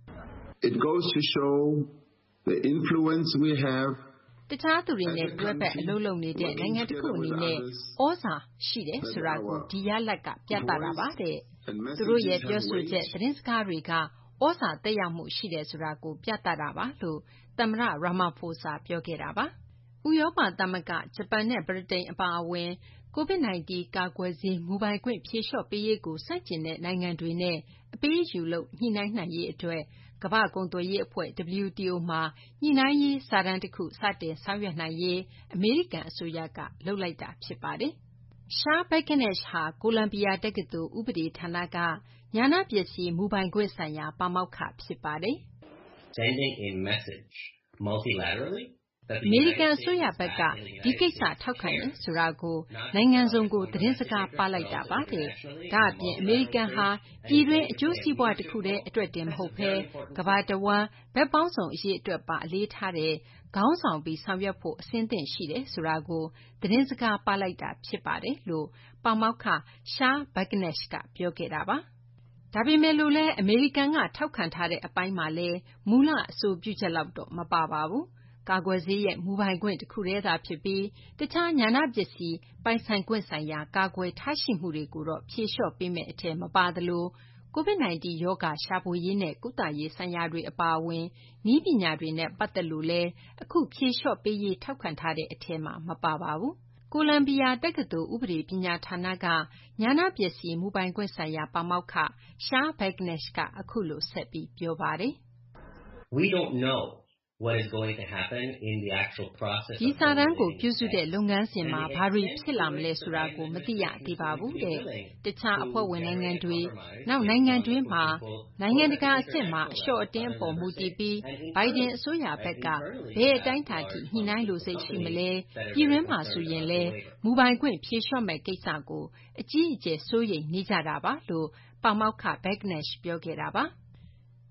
Speaker 21: It goes to show the influence we have
Speaker 8: တခြားသူတွေနဲ့တွဲဘက်အလုပ်လုပ်နေတဲ့နိုင်ငံတစ်ခုအနေနဲ့ဩဇာရှိတယ်ဆိုတာကိုဒီရလဒ်ကပြသတာပါတဲ့။သူတို့ရဲ့ပြောဆိုချက်သတင်းစကားတွေကဩဇာသက်ရောက်မှုရှိတယ်ဆိုတာကိုပြသတာပါလို့သမ္မတ Ramaphosa ပြောခဲ့တာပါ။ဥရောပသမဂ္ဂဂျပန်နဲ့ဗြိတိန်အပါအဝင် COVID-19 ကာကွယ်ဆေးမူပိုင်ခွင့်ဖြေလျှော့ပေးရေးကိုဆန့်ကျင်တဲ့နိုင်ငံတွေနဲ့အပေးအယူလုပ်ညှိနှိုင်းနိုင်ရေးအတွက်ကမ္ဘာ့ကုန်သွယ်ရေးအဖွဲ့ WTO မှာညှိနှိုင်းရေးစာတမ်းတစ်ခုစတင်ဆောင်ရွက်နိုင်ရေးအမေရိကန်အစိုးရကလုပ်လိုက်တာဖြစ်ပါတယ်။ Shah Bakhanesh ဟာကိုလံဘီယာတက္ကသိုလ်ဥပဒေဌာနကဉာဏပစ္စည်းမူပိုင်ခွင့်ဆိုင်ရာပါမောက္ခဖြစ်ပါတယ်။
Speaker 22: Sending a message multilaterally
Speaker 8: အမေရိကန်အစိုးရဘက်ကဒီကိစ္စထောက်ခံတယ်ဆိုတာကိုနိုင်ငံစုံကိုသတင်းစကားပါလိုက်တာပါတဲ့။ဒါအပြင်အမေရိကန်ဟာပြည်တွင်းအကျိုးစီးပွားတစ်ခုတည်းအတွက်တင်မဟုတ်ဘဲကမ္ဘာတဝန်းဘက်ပေါင်းစုံအရေးအတွက်ပါအလေးထားတဲ့ခေါင်းဆောင်ပြီးဆောင်ရွက်ဖို့အဆင်သင့်ရှိတယ်ဆိုတာကိုသတင်းစကားပါလိုက်တာဖြစ်ပါတယ်လို့ပါမောက္ခ Shah Bakhanesh ကပြောခဲ့တာပါ။ဒါပေမဲ့လို့လည်းအမေရိကန်ကထောက်ခံထားတဲ့အပိုင်းမှာလည်းမူလအဆိုပြုချက်လောက်တော့မပါပါဘူး။ကာကွယ်ဆေးရဲ့မူပိုင်ခွင့်တစ်ခုတည်းသာဖြစ်ပြီးတခြားဉာဏပစ္စည်းပိုင်ဆိုင်ခွင့်ဆိုင်ရာကာကွယ်ထားရှိမှုတွေကိုတော့ဖြေလျှော့ပေးမယ့်အထဲမပါသလို COVID-19 ရောဂါရှာဖွေရေးနဲ့ကုသရေးဆိုင်ရာတွေအပါအဝင်နည်းပညာတွေနဲ့ပတ်သက်လို့လည်းအခုဖြေလျှော့ပေးရေးထောက်ခံထားတဲ့အထဲမှာမပါပါဘူး။ကိုလံဘီယာတက္ကသိုလ်ဥပဒေပညာဌာနကဉာဏပစ္စည်းမူပိုင်ခွင့်ဆိုင်ရာပါမောက္ခ Shah Bakhanesh ကအခုလိုဆက်ပြီးပြောပါတယ်။
Speaker 22: We don't know what is going to happen in the actual process
Speaker 8: ဒီစာတမ်းကိုပြုစုတဲ့လုပ်ငန်းစဉ်မှာဘာတွေဖြစ်လာမလဲဆိုတာကိုမသိရသေးပါဘူးတဲ့။တခြားအဖွဲ့ဝင်နိုင်ငံတွေနောက်နိုင်ငံတွင်းမှာနိုင်ငံတကာအဆင့်မှာအလျှော့အတင်းအပေါ်မူတည်ပြီးဘိုင်ဒန်အစိုးရဘက်ကဘယ်အတိုင်းအတာထိညှိနှိုင်းလိုစိတ်ရှိမလဲပြည်တွင်းမှာဆိုရင်လည်းမူပိုင်ခွင့်ဖြေလျှော့မဲ့ကိစ္စကိုအကြီးအကျယ်စိုးရိမ်နေကြတာပါလို့ပါမောက္ခ Bakhanesh ပြောခဲ့တာပါ။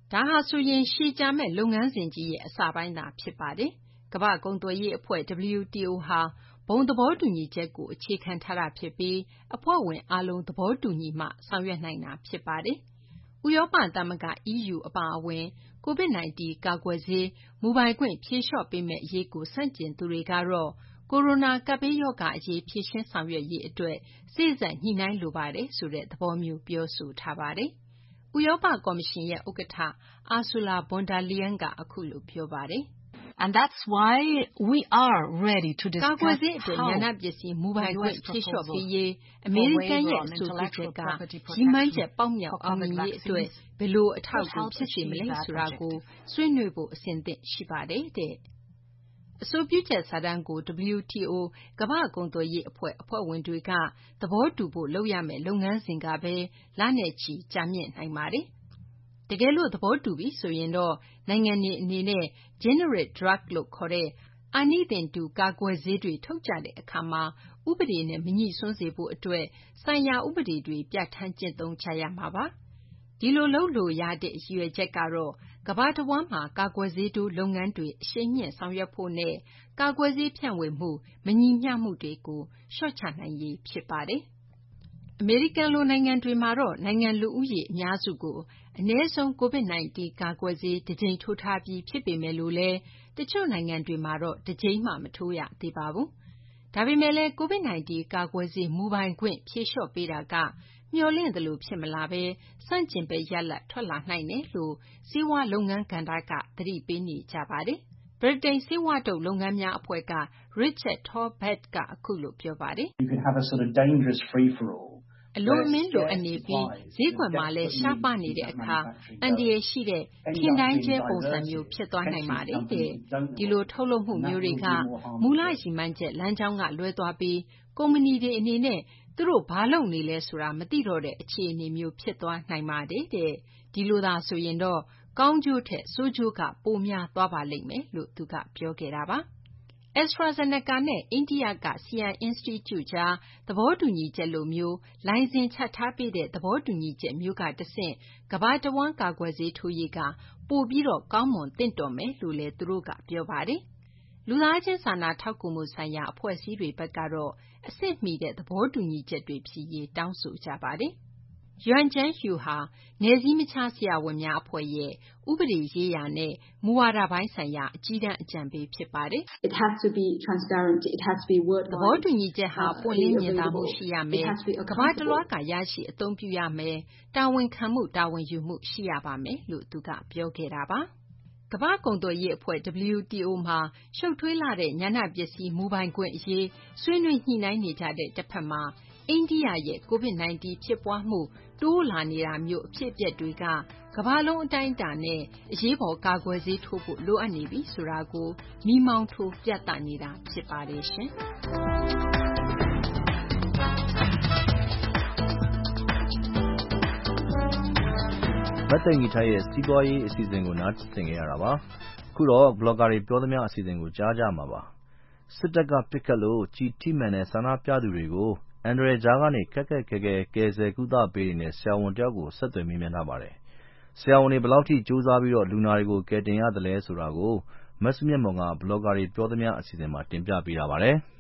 Speaker 8: ဒါဟာဆိုရင်ရှည်ကြာမဲ့လုပ်ငန်းစဉ်ကြီးရဲ့အစပိုင်းသာဖြစ်ပါတယ်။ကမ္ဘာ့ကုန်သွယ်ရေးအဖွဲ့ WTO ဟာဘုံသဘောတူညီချက်ကိုအခြေခံထားတာဖြစ်ပြီးအဖွဲ့ဝင်အားလုံးသဘောတူညီမှဆောင်ရွက်နိုင်တာဖြစ်ပါတယ်။ဥရောပသမဂ္ဂ EU အပါအဝင် COVID-19 ကာကွယ်ဆေးမူပိုင်ခွင့်ဖြေလျှော့ပေးမယ့်အရေးကိုဆန့်ကျင်သူတွေကတော့ကိုရိုနာကပ်ဘေးရောဂါအရေးဖြေရှင်းဆောင်ရွက်ရေးအတွက်စေ့စပ်ညှိနှိုင်းလိုပါတယ်ဆိုတဲ့သဘောမျိုးပြောဆိုထားပါတယ်။ဥရောပကော်မရှင်ရဲ့ဥက္ကဋ္ဌ Ursula von der Leyen ကအခုလိုပြောပါတယ်။
Speaker 5: And that's why we are ready to discuss
Speaker 8: ကာကွယ်ဆေးအတွက်ဉာဏပစ္စည်းမူပိုင်ခွင့်ဖြေလျှော့ပေးရေးအမေရိကန်ရဲ့အဆိုပြုချက်ကရည်မှန်းချက်ပေါက်မြောက်အောင်မြင်ရေးအတွက်ဘယ်လိုအထောက်အကူဖြစ်စေမလဲဆိုတာကိုဆွေးနွေးဖို့အဆင်သင့်ရှိပါတယ်တဲ့အဆိုပြုချက်စာတမ်းကို WTO ကမ္ဘာ့ကုန်သွယ်ရေးအဖွဲ့ဝင်တွေကသဘောတူဖို့လုပ်ရမယ့်လုပ်ငန်းစဉ်ကပဲလနဲ့ချီကြာမြင့်နိုင်ပါတယ်တကယ်လို့သဘောတူပြီဆိုရင်တော့နိုင်ငံတွေအနေနဲ့ generic drug လို့ခေါ်တဲ့အာနိသင်တူကာကွယ်ဆေးတွေထုတ်ကြတဲ့အခါမှာဥပဒေနဲ့မငြိစွန်းစေဖို့အတွက်ဆိုင်ရာဥပဒေတွေပြဋ္ဌာန်းကျင့်သုံးကြရမှာပါဒီလိုလုပ်လို့ရတဲ့ရည်ရွယ်ချက်ကတော့ကမ္ဘာတဝန်းမှာကာကွယ်ဆေးတိုးလုပ်ငန်းတွေအရှိန်မြင့်ဆောင်ရွက်ဖို့နဲ့ကာကွယ်ဆေးဖြန့်ဝေမှုမညီမျှမှုတွေကိုလျှော့ချနိုင်ရေးဖြစ်ပါတယ်အမေရိကန်လိုနိုင်ငံတွေမှာတော့နိုင်ငံလူဦးရေအများစုကိုအနည်းဆုံး COVID-19 ကာကွယ်ဆေးတစ်ကြိမ်ထိုးထားပြီးဖြစ်ပေမဲ့လို့လည်းတချို့နိုင်ငံတွေမှာတော့တစ်ကြိမ်မှမထိုးရသေးပါဘူး။ဒါပေမဲ့လည်း COVID-19 ကာကွယ်ဆေးမူပိုင်ခွင့်ဖြေလျှော့ပေးတာကမျှော်လင့်သလိုဖြစ်မလာဘဲဆန့်ကျင်ဘက်ရလဒ်ထွက်လာနိုင်တယ်လို့ဆေးဝါးလုပ်ငန်းကဏ္ဍကသတိပေးနေကြပါတယ်။ဗြိတိန်ဆေးဝါးထုတ်လုပ်ငန်းများအဖွဲ့က Richard Torbett ကအခုလိုပြောပါတယ်။
Speaker 5: You could have a sort of dangerous free for all
Speaker 8: အလွန်အမင်းလိုအပ်နေပြီးဈေးကွက်မှာလည်းရှားပါနေတဲ့အခါအန္တရာယ်ရှိတဲ့ထင်တိုင်းကျဲပုံစံမျိုးဖြစ်သွားနိုင်ပါတယ်တဲ့ဒီလိုထုတ်လုပ်မှုမျိုးတွေကမူလရည်မှန်းချက်လမ်းကြောင်းကလွဲသွားပြီးကုမ္ပဏီတွေအနေနဲ့သူတို့ဘာလုပ်နေလဲဆိုတာမသိတော့တဲ့အခြေအနေမျိုးဖြစ်သွားနိုင်ပါတယ်တဲ့ဒီလိုသာဆိုရင်တော့ကောင်းကျိုးထက်ဆိုးကျိုးကပိုများသွားပါလိမ့်မယ်လို့သူကပြောခဲ့တာပါAstraZeneca နဲ့အိန္ဒိယက Serum Institute ကြားသဘောတူညီချက်လိုမျိုးလိုင်စင်ချထားပေးတဲ့သဘောတူညီချက်မျိုးကတဆင့်ကမ္ဘာတဝန်းကာကွယ်ဆေးထိုးရေးကပိုပြီးတော့ကောင်းမွန်သင့်တော်မယ်လို့လည်းသူတို့ကပြောပါတယ်။လူသားချင်းစာနာထောက်ကူမှုဆိုင်ရာအဖွဲ့အစည်းတွေဘက်ကတော့အဆင့်မီတဲ့သဘောတူညီချက်တွေဖြစ်ရေးတောင်းဆိုကြပါတယ်။Yuan Zhengyu ဟာနယ်စည်းမခြားဆရာဝန်များအဖွဲ့ရဲ့ဥပဒေရေးရာနဲ့မူဝါဒပိုင်းဆိုင်ရာအကြီးတန်းအကြံပေးဖြစ်ပါတယ်။
Speaker 5: It has to be transparent. It has to be word.
Speaker 8: သဘောတူညီချက်ဟာပွင့်လင်းမြင်သာမှုရှိရမယ်။ကမ္ဘာတလွှားကရရှိအသုံးပြုရမယ်။တာဝန်ခံမှုတာဝန်ယူမှုရှိရပါမယ်လို့သူကပြောခဲ့တာပါ။ကမ္ဘာ့ကုန်သွယ်ရေးအဖွဲ့ WTO မှာရှုပ်ထွေးလာတဲ့ဉာဏပစ္စည်းမူပိုင်ခွင့်အရေးဆွေးနွေးညှိနှိုင်းနေကြတဲ့တစ်ဖက်မှာအိန္ဒိယရဲ့ COVID-19 ဖြစ်ပွားမှုတိုးလာနေတာမျိုးအဖြစ်အပျက်တွေကကမ္ဘာလုံးအတိုင်းအတာနဲ့အရေးပေါ်ကာကွယ်ဆေးထိုးဖို့လိုအပ်နေပြီဆိုတာကိုမီးမောင်းထိုးပြသနေတာဖြစ်ပါတယ်ရှင်။
Speaker 2: မတ်သိင်္ဂီထိုက်ရဲ့စီးပွားရေးအစီအစဉ်ကိုနားဆင်ကြရတာပါ။အခုတော့ဘလော့ဂါတွေပြောသမျှအစီအစဉ်ကိုကြားကြမှာပါ။စစ်တပ်ကပစ်ခတ်လို့ကျည်ထိမှန်တဲ့ဆန္ဒပြသူတွေကိုအန္တရာယ်ကြားကနေခက်ခက်ခဲခဲကယ်ဆယ်ကုသပေးနေတဲ့ဆရာဝန်တယောက်ကိုဆက်သွယ်မေးမြန်းထားပါတယ်။ဆရာဝန်တွေဘယ်လောက်ထိကြိုးစားပြီးလူနာတွေကိုကယ်တင်ရသလဲဆိုတာကိုမစုမြတ်မွန်ကဘလော့ဂါတွေပြောသမျှအစီအစဉ်မှာတင်ပြပေးထားပါတယ်။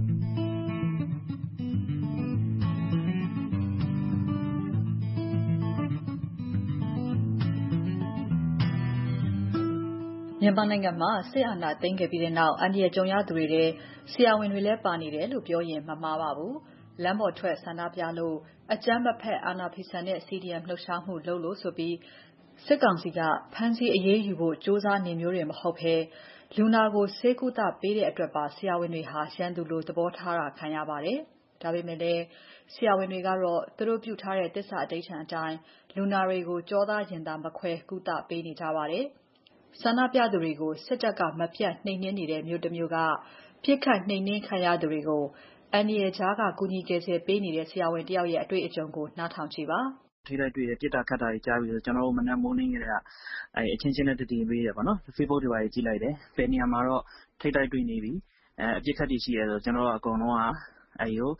Speaker 6: မြန်မာနိုင်ငံမှာစစ်အာဏာသိမ်းခဲ့ပြီးတဲ့နောက်အန္တရာယ်ကြုံရသူတွေထဲဆရာဝန်တွေလည်းပါနေတယ်လို့ပြောရင်မမှားပါဘူး။လမ်းပေါ်ထွက်ဆန္ဒပြလို့အကြမ်းမဖက်အာဏာဖီဆန်တဲ့ CDM လှုပ်ရှားမှုလုပ်လို့ဆိုပြီးစစ်ကောင်စီကဖမ်းဆီးအရေးယူဖို့စ조사နေမျိုးတွေမဟုတ်ဘဲလူနာကိုဆေးကုသပေးတဲ့အတွက်ပါဆရာဝန်တွေဟာရန်သူလိုသဘောထားတာခံရပါတယ်။ဒါပေမဲ့လည်းဆရာဝန်တွေကတော့သူတို့ပြုထားတဲ့တစ္ဆာအဓိဋ္ဌာန်အတိုင်းလူနာတွေကိုကြောသားရင်သားမခွဲကုသပေးနေကြပါတယ်။ဆန္ဒပြသူတွေကိုစစ်တပ်ကမပြတ်နှိမ်နင်းနေတဲ့မြို့တစ်မြို့ကပြစ်ခတ်နှိမ်နင်းခံရသူတွေကိုအန်ဒီရဲ့ကြားကကူညီကယ်ဆယ်ပေးနေတဲ့ဆရာဝန်တယောက်ရဲ့အတွေ့အကြုံကိုနားထောင်ကြည့်ပါ
Speaker 23: ထိတိုက်တွေ့ရပြစ်တာခတ်တာကြီးကြားပြီးတော့ကျွန်တော်တို့မနက်မိုးနှင်းကလေးကအချင်းချင်းနဲ့တည်ပေးရပါတော့ Facebook တွေပါကြည့်လိုက်တယ်ဘယ်နေရာမှာတော့ထိတိုက်တွေ့နေပြီအပြစ်ခတ်တည်ရှိရဲဆိုကျွန်တော်တို့အကုန်လုံးက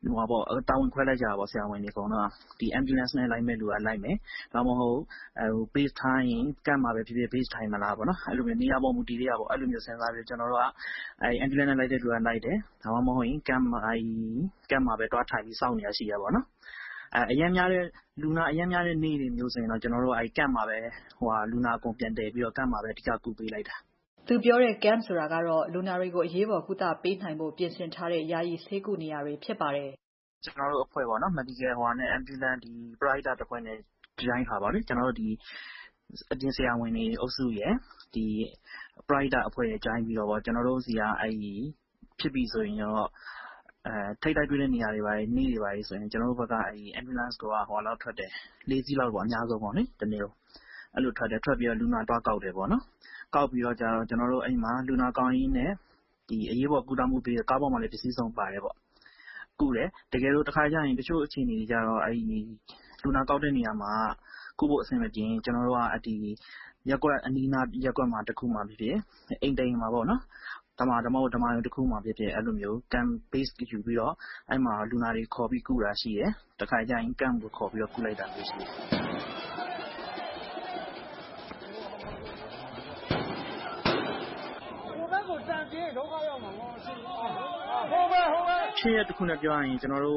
Speaker 23: တာဝန်ခွဲလိုက်ကြတာပေါ့ဆရာဝန်တွေအကုန်လုံးကဒီ ambulance နဲ့လိုက်မဲ့လူကလိုက်မယ်ဒါမှမဟုတ်base ထိုင်းရင်ကန့်မှာပဲဖြစ်ဖြစ် base ထိုင်းမလားပေါ့နော်အဲ့လိုမျိုးနေရာပေါ်မူတည်ရပေါ့အဲ့လိုမျိုးစဉ်းစားပြီးကျွန်တော်တို့ကambulance နဲ့လိုက်တဲ့လူကလိုက်တယ်ဒါမှမဟုတ်ရင်ကန့်မှာပဲတွားထိုင်ပြီးစောင့်နေရရှိရပေါ့နော်အရင်များတဲ့လူနာအရင်များတဲ့နေ့တွေမျိုးဆိုရင်တော့ကျွန်တော်တို့ကကန့်မှာပဲလူနာအကုန်ပြန်တည်ပြီးတော့ကန့်မှာပဲအဓိကကူပေးလိုက်တာ
Speaker 6: သူပြောတဲ့ camp ဆိုတာကတော့လူနာတွေကိုအရေးပေါ်ကုသပေးနိုင်ဖို့ပြင်ဆင်ထားတဲ့ယာယီဆေးကုနေရာတွေဖြစ်ပါတယ်
Speaker 23: ။ကျွန်တော်တို့အဖွဲ့ပေါ့နော် medical နဲ့ ambulance ဒီ provider တစ်ဖွဲ့နဲ့join ထားပါလေကျွန်တော်တို့ဒီအပြင်ဆရာဝန်တွေအုပ်စုရယ်ဒီ provider အဖွဲ့ရယ် join ပြီးတော့ပေါ့ကျွန်တော်တို့စီကဖြစ်ပြီဆိုရင်တော့ထိတ်တိုက်တွေ့တဲ့နေရာတွေပါနေတွေပါဆိုရင်ကျွန်တော်တို့ဘက်ကambulance ကလောက်ထွက်တယ်၄စီးလောက်ပေါ့အများဆုံးပေါ့လေတနေ့တော့အဲ့လိုထွက်ပြီးတော့လူနာတွားကောက်တယ်ပေါ့နော်ကောက်ပြီးတော့ကျွန်တော်တို့အိမ်မှာလူနာကောင်းရင်းနဲ့ဒီအရေးပေါ်ကုသမှုပေးကားပေါ်မှာလည်းပစ္စည်းစုံပါတယ်ပေါ့ကုတယ်တကယ်လို့တစ်ခါကျရင်တချို့အခြေအနေတွေကြတော့လူနာကောက်တဲ့နေရာမှာကုဖို့အဆင်မပြေရင်ကျွန်တော်တို့ကဒီရက်ကွက်အနီးနားရက်ကွက်မှာတစ်ခုမှဖြစ်ဖြစ်အိမ်တိမ်မှာပေါ့နော်ဓမ္မယုံတစ်ခုမှဖြစ်ဖြစ်အဲ့လိုမျိုး camp base ယူပြီးတော့အဲ့မှာလူနာတွေခေါ်ပြီးကုတာရှိတယ်တစ်ခါကျရင် camp ကိုခေါ်ပြီးတော့ကုလိုက်တာမျိုးရှိတယ်ဖြစ်ရတစ်ခုနဲ့ပြောရရင်ကျွန်တော်တို့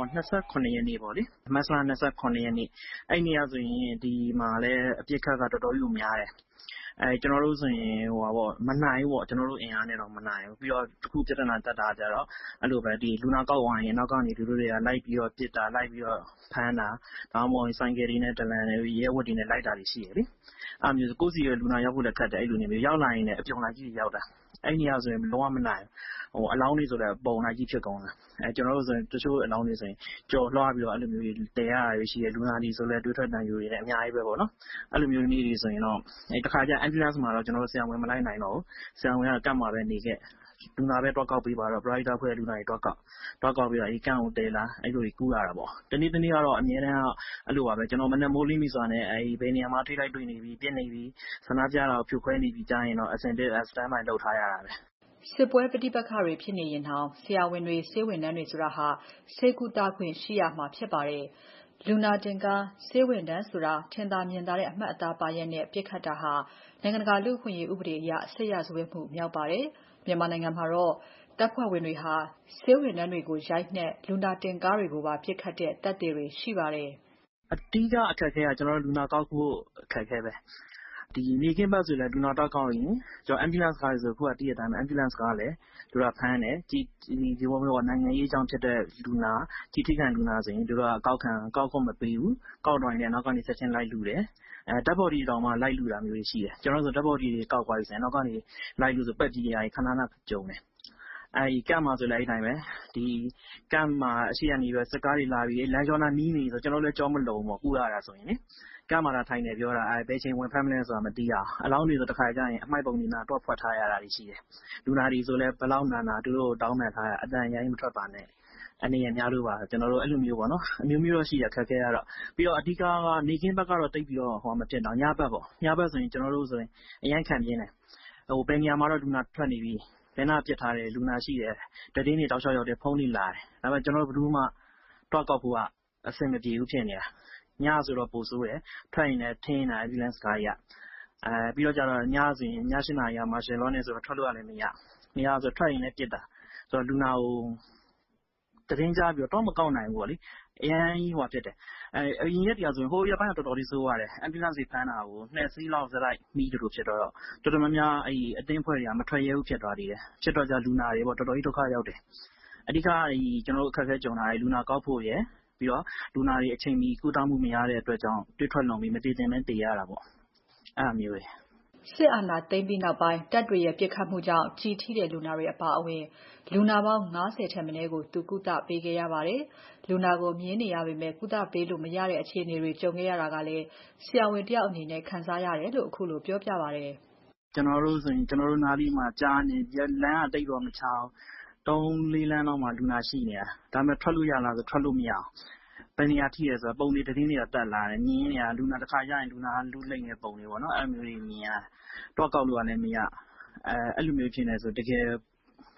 Speaker 23: 29ရက်နေ့ပေါ့လေမတ်လ29ရက်နေ့အဲ့နေ့ကဆိုရင်ဒီမှာလည်းအပြစ်ခတ်ကတော်တော်ကြီးများတယ်ကျွန်တော်တို့ဆိုရင်မနိုင်ဘူးပေါ့ကျွန်တော်တို့အင်အားနဲ့တော့မနိုင်ဘူးပြီးတော့တစ်ခုပြဿနာတက်တာကြတော့အဲ့လိုပဲဒီလူနာကောက်ဝိုင်းရင်နောက်ကနေလူတို့တွေကလိုက်ပြီးတော့ပစ်တာလိုက်ပြီးတော့ဖမ်းတာဒါမှမဟုတ်ဆိုင်ကယ်တွေနဲ့တလန်တွေရဲဝတ်တွေနဲ့လိုက်တာတွေရှိရလေအဲ့မျိုးကိုယ်စီရလူနာရောက်ဖို့လည်းခက်တယ်အဲ့လိုနေမျိုးရောက်လာရင်လည်းအပြုံလိုက်ကြီးရောက်တာအဲ့နေရာဆိုရင်လုံးဝမနိုင်ဘူးအလောင်းတွေဆိုလည်းပုံလိုက်ကြီးဖြစ်ကုန်တာကျွန်တော်တို့ဆိုရင်တချို့အလောင်းတွေဆိုရင်ကြော်လွှားပြီးတော့အဲ့လိုမျိုးတည်ရတာရှိရလူနာတွေဆိုလည်းတွေးထွက်တန်ယူတွေနဲ့အများကြီးပဲပေါ့နော်အဲ့လိုမျိုးနေတွေဆိုရင်တော့တခါကျ ambulance မှာတော့ကျွန်တော်တို့ဆရာဝန်မလိုက်နိုင်တော့ဘူးဆရာဝန်ကကတ်မှာပဲနေခဲ့လူနာပဲတွားကောက်ပေးပါတော့ provider ဖွဲ့လူနာတွေတွားကောက်ပြီးတော့ကန့်ကိုတဲလာအဲ့လိုကြီးကူးရတာပေါ့တနေ့ကတော့အများတန်းအဲ့လိုပါပဲကျွန်တော်မနေ့မိုးလင်းပြီဆိုတာနဲ့ဘယ်နေရာမှာထိလိုက်တွေ့နေပြီပြစ်နေပြီဆန္ဒပြတာကိုဖြိုခွဲနေပြီကြားရင်တော့အစင်တစ် stand by လုပ်ထားရတာပဲ
Speaker 6: စစ်ပွဲပဋိပက္ခတွေဖြစ်နေရင်တောင်ဆရာဝန်တွေဆေးဝန်ထမ်းတွေဆိုတာဟာဆေးကုသခွင့်ရှိရမှာဖြစ်ပါတယ်လူနာတင်ကားဆေးဝန်ထမ်းဆိုတာထင်သာမြင်သာတဲ့အမှတ်အသားပါရက်နဲ့ပြစ်ခတ်တာဟာနိုင်ငံတကာလူ့အခွင့်အရေးဥပဒေအရဆက်ရဇဝတ်မှုမြောက်ပါတယ်မြန်မာနိုင်ငံမှာတော့တပ်ဖွဲ့ဝင်တွေဟာဆေးဝန်ထမ်းတွေကိုရိုက်နှက်လူနာတင်ကားတွေကိုပါပြစ်ခတ်တဲ့တပ်တွေရှိပါတယ်
Speaker 23: အတိအကျအခက်အခဲကကျွန်တော်တို့လူနာကောက်ဖို့အခက်အခဲပဲဒီနေကင်းဘက်ဆိုလည်းလူနာတောက်ကောက်ရင်ကျွန်တော် ambulance ကားဆိုခုကတည့်ရတိုင်း ambulance ကားလည်းသူကဖမ်းတယ်ဒီဘောမျိုးနိုင်ငံရေးအကြောင်းဖြစ်တဲ့လူနာထိထိခံလူနာဆိုရင်သူတို့ကကောက်ခွင့်မပေးဘူးကောက်တော့ရင်လည်းနောက်ကနေဆက်ချင်းလိုက်လူတယ်ဓာတ် body တောင်မှလိုက်လူတာမျိုးရှိတယ်ကျွန်တော်ဆိုဓာတ် body တွေကောက်သွားပြီဆိုရင်နောက်ကနေလိုက်လူဆိုပက်ကြီးရာခဏခဏကြုံတယ်ကမ်မှာဆိုလည်းအဲ့တိုင်းပဲဒီကမ်မှာအရှိကနေပဲစကားတွေလာပြီးလမ်းကျောနာနီးနေဆိုကျွန်တော်လည်းကြောမလုံပေါ့ကူရတာဆိုရင်လေကမ်မှာလာထိုင်နေပြောတာဘယ်ချိန်ဝင်ဖမ်းမလဲဆိုတာမသိရအောင်အလောင်းတွေဆိုတစ်ခါကျရင်အမိုက်ပုံနေနာတော့ဖွက်ထားရတာရှိတယ်လူနာတွေဆိုလည်းဘလောက်နာသူတို့တောင်းပန်ထားရအတန်ရိုင်းမထွက်ပါနဲ့အနေနဲ့များလို့ပါကျွန်တော်တို့အဲ့လိုမျိုးပေါ့နော်အမျိုးမျိုးတော့ရှိရခက်ခဲရတော့ပြီးတော့အဓိကနေကင်းဘက်ကတော့တိတ်ပြီးတော့မဖြစ်တော့ညဘက်ပေါ့ညဘက်ဆိုရင်ကျွန်တော်တို့ဆိုရင်အရင်ခံပြင်းတယ်ဘယ်နေရာမှာတော့လူနာထွက်နေပြီဘယ်နာပြစ်ထားတယ်လူနာရှိတယ်တတင်းတွေတောက်လျှောက်ရောက်တယ်ဖုန်းတွေလာတယ်ဒါပေမဲ့ကျွန်တော်တို့ဘယ်သူမှတွားကောက်ဖို့ကအဆင်မပြေဘူးဖြစ်နေတာညဆိုတော့ပိုဆိုးတယ်ထွက်ရင်လည်းထင်းနေတာ ambulance ကားကြီးပြီးတော့ကျတော့ညဆိုရင်ည8 နာရီမှာရှယ်လောနဲ့ဆိုတော့ထွက်လို့ရလည်းမရဆိုထွက်ရင်လည်းပြစ်တာဆိုတော့လူနာကိုတတင်းကြပြီးတော့မကောက်နိုင်ဘူးပေါ့လေအရင်ကြီးဟိုဖြစ်တယ်အရင်ရက်တရားဆိုရင်ဟိုရက်ပိုင်းတော်တော်လေးဆိုးရတယ် ambulance တွေဖမ်းတာကို2စီးလောက်စလိုက်မိတူဖြစ်တော့တော်တော်များများအတင်းဖွဲ့တွေကမထွက်ရဲဘူးဖြစ်သွားသေးတယ်ဖြစ်တော့ကြလူနာတွေပေါ့တော်တော်ကြီးဒုက္ခရောက်တယ်အဓိကကျွန်တော်တို့အခက်အခဲကြုံတာလူနာကောက်ဖို့ရယ်ပြီးတော့လူနာတွေအချိန်မီကုသမှုမရတဲ့အတွက်ကြောင့်တွေ့ထွက်လုံပြီးမတည်တင်မဲတည်ရတာပေါ့အဲ့လိုမျိုးပဲ
Speaker 6: စစ်အာဏာသိမ်းပြီးနောက်ပိုင်းတပ်တွေရဲ့ပြစ်ခတ်မှုကြောင့်ကြီးထိတဲ့လူနာတွေအပါအဝင်လူနာပေါင်း90ထက်မနည်းကိုသူကုသပေးခဲ့ရပါတယ်။လူနာကိုမြင်နေရပေမဲ့ကုသပေးလို့မရတဲ့အခြေအနေတွေကြုံခဲ့ရတာကလည်းဆရာဝန်တယောက်အနေနဲ့ခံစားရတယ်လို့အခုလိုပြောပြပါတယ်
Speaker 23: ။ကျွန်တော်တို့ဆိုရင်ကျွန်တော်တို့နားလေးမှာကြားနေလမ်းကတိတ်တော့မချောင်း3-4လမ်းလောက်မှာလူနာရှိနေတာဒါပေမဲ့ထွက်လို့ရလားဆိုထွက်လို့မရအောင်ဘယ်နေရာထိရဲဆိုတော့ပုံတွေတတင်းတွေကတက်လာတယ်မြင်နေရလူနာတစ်ခါရရင်လူနာလူလိမ့်နေပုံတွေပေါ့နော်အဲ့လိုမျိုးတွေမြင်ရတော့ကောက်လို့လည်းမရအဲ့လိုမျိုးဖြစ်နေဆိုတကယ်အ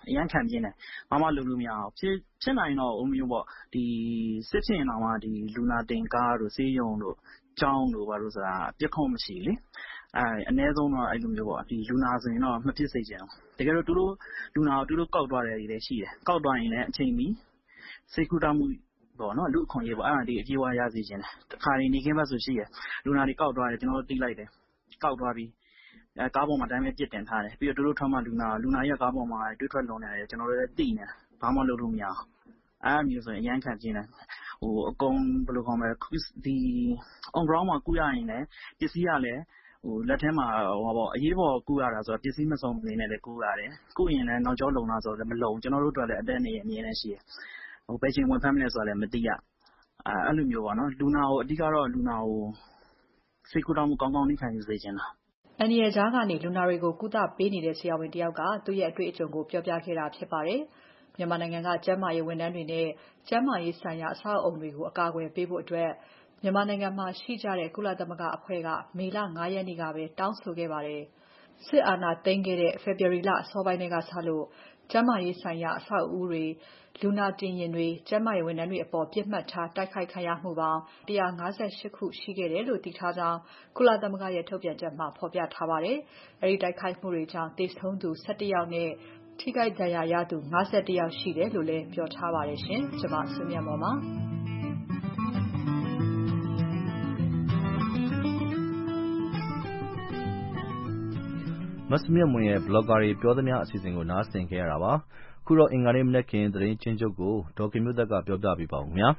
Speaker 23: အရန်ခံပြင်းတယ်ဘာမှလုပ်လို့မရအောင်ဖြစ်နိုင်တော့မျိုးပေါ့ဒီစစ်ချင်တော်မှာဒီလူနာတင်ကားတို့ဆေးရုံတို့ကျောင်းတို့ဘာလို့ဆိုတာပြစ်ခုံးမရှိလေအနည်းဆုံးတော့အဲ့လိုမျိုးပေါ့ဒီလူနာဆိုရင်တော့မဖြစ်စေချင်ဘူးတကယ်တော့သူတို့လူနာကိုသူတို့ကောက်သွားတယ်တွေလည်းရှိတယ်ကောက်သွားရင်လည်းအချိန်မီစိတ်ကူးတောက်မှုပေါ့နော်လူအခွင့်အရေးပေါ့အဲ့ဒါဒီအပြေးဝရစေချင်တယ်တခါနေနေခင်းဘက်ဆိုရှိရလူနာတွေကောက်သွားတယ်ကျွန်တော်တို့သိလိုက်တယ်ကောက်သွားပြီးကားပေါ်မှာတိုင်းပဲပြစ်တင်ထားတယ်ပြီးတော့တို့ထွက်မှလူနာရဲ့ကားပေါ်မှာတွေးထွက်လွန်နေတယ်ကျွန်တော်တို့လည်းသိနေတယ်ဘာမှလုပ်လို့မရအောင်အဲ့မျိုးဆိုရင်အရန်ခံပြင်းတယ်အကုန်ဘယ်လိုခေါ်မလဲဒီ on ground မှာကူရရင်လည်းပစ္စည်းကလည်းလက်ထဲမှာပေါ့အရေးပေါ်ကူရတာဆိုတော့ပစ္စည်းမစုံနေနဲ့လည်းကူရတယ်ကူရင်လည်းနောက်ကျောလုံလာဆိုတော့မလုံကျွန်တော်တို့အတွက်လည်းအတက်နေရအမြင်နဲ့ရှိတယ်ဘယ်ချိန်ဝင်ဖမ်းမလဲဆိုတာလည်းမသိရအဲ့လိုမျိုးပေါ့နော်လူနာကိုအဓိကတော့လူနာကိုစိတ်ကူးတောင်းမှုကောင်းကောင်းနှိမ့်ခံယူစေချင်တာ
Speaker 6: အန်ဒီရဲ့ကြားကနေလူနာတွေကိုကုသပေးနေတဲ့ဆရာဝန်တယောက်ကသူ့ရဲ့အတွေ့အကြုံကိုပြောပြခဲ့တာဖြစ်ပါတယ်။မြန်မာနိုင်ငံကကျန်းမာရေးဝန်ထမ်းတွေနဲ့ကျန်းမာရေးဆိုင်ရာအဆောက်အအုံတွေကိုအကာအကွယ်ပေးဖို့အတွက်မြန်မာနိုင်ငံမှာရှိကြတဲ့ကုလသမဂ္ဂအဖွဲ့ကမေလ 5 ရက်နေ့ကပဲတောင်းဆိုခဲ့ပါတယ်။စစ်အာဏာသိမ်းခဲ့တဲ့ February လအစောပိုင်းကစလို့ကျန်းမာရေးဆိုင်ရာအဆောက်အဦတွေလူနာတင်ယာဉ်တွေကျန်းမာရေးဝန်ထမ်းတွေအပေါ်ပြစ်မှတ်ထားတိုက်ခိုက်ခံရမှုပေါင်း158ခုရှိခဲ့တယ်လို့သိထားကြောင်းကုလသမဂ္ဂရဲ့ထုတ်ပြန်ချက်မှာဖော်ပြထားပါတယ်။အဲဒီတိုက်ခိုက်မှုတွေကြောင့်သေဆုံးသူ17ယောက်နဲ့ထိခိုက်ဒဏ်ရာရသူ51ယောက်ရှိတယ်လို့လည်းပြောထားပါတယ်ရှင်။ကျွန်မစုမြတ်မော်ပါ
Speaker 2: မစမြတ်မွန်ရဲ့ blogger တွေပြောသမျှအစီအစဉ်ကိုနားဆင်ခဲ့ရတာပါ။ခုတော့အင်္ဂါနေ့မနက်ခင်းသတင်းချင်းချုပ်ကိုဒေါ်ခင်မျိုးသက်ကပြောပြပေးပါဦးခင်ဗျာ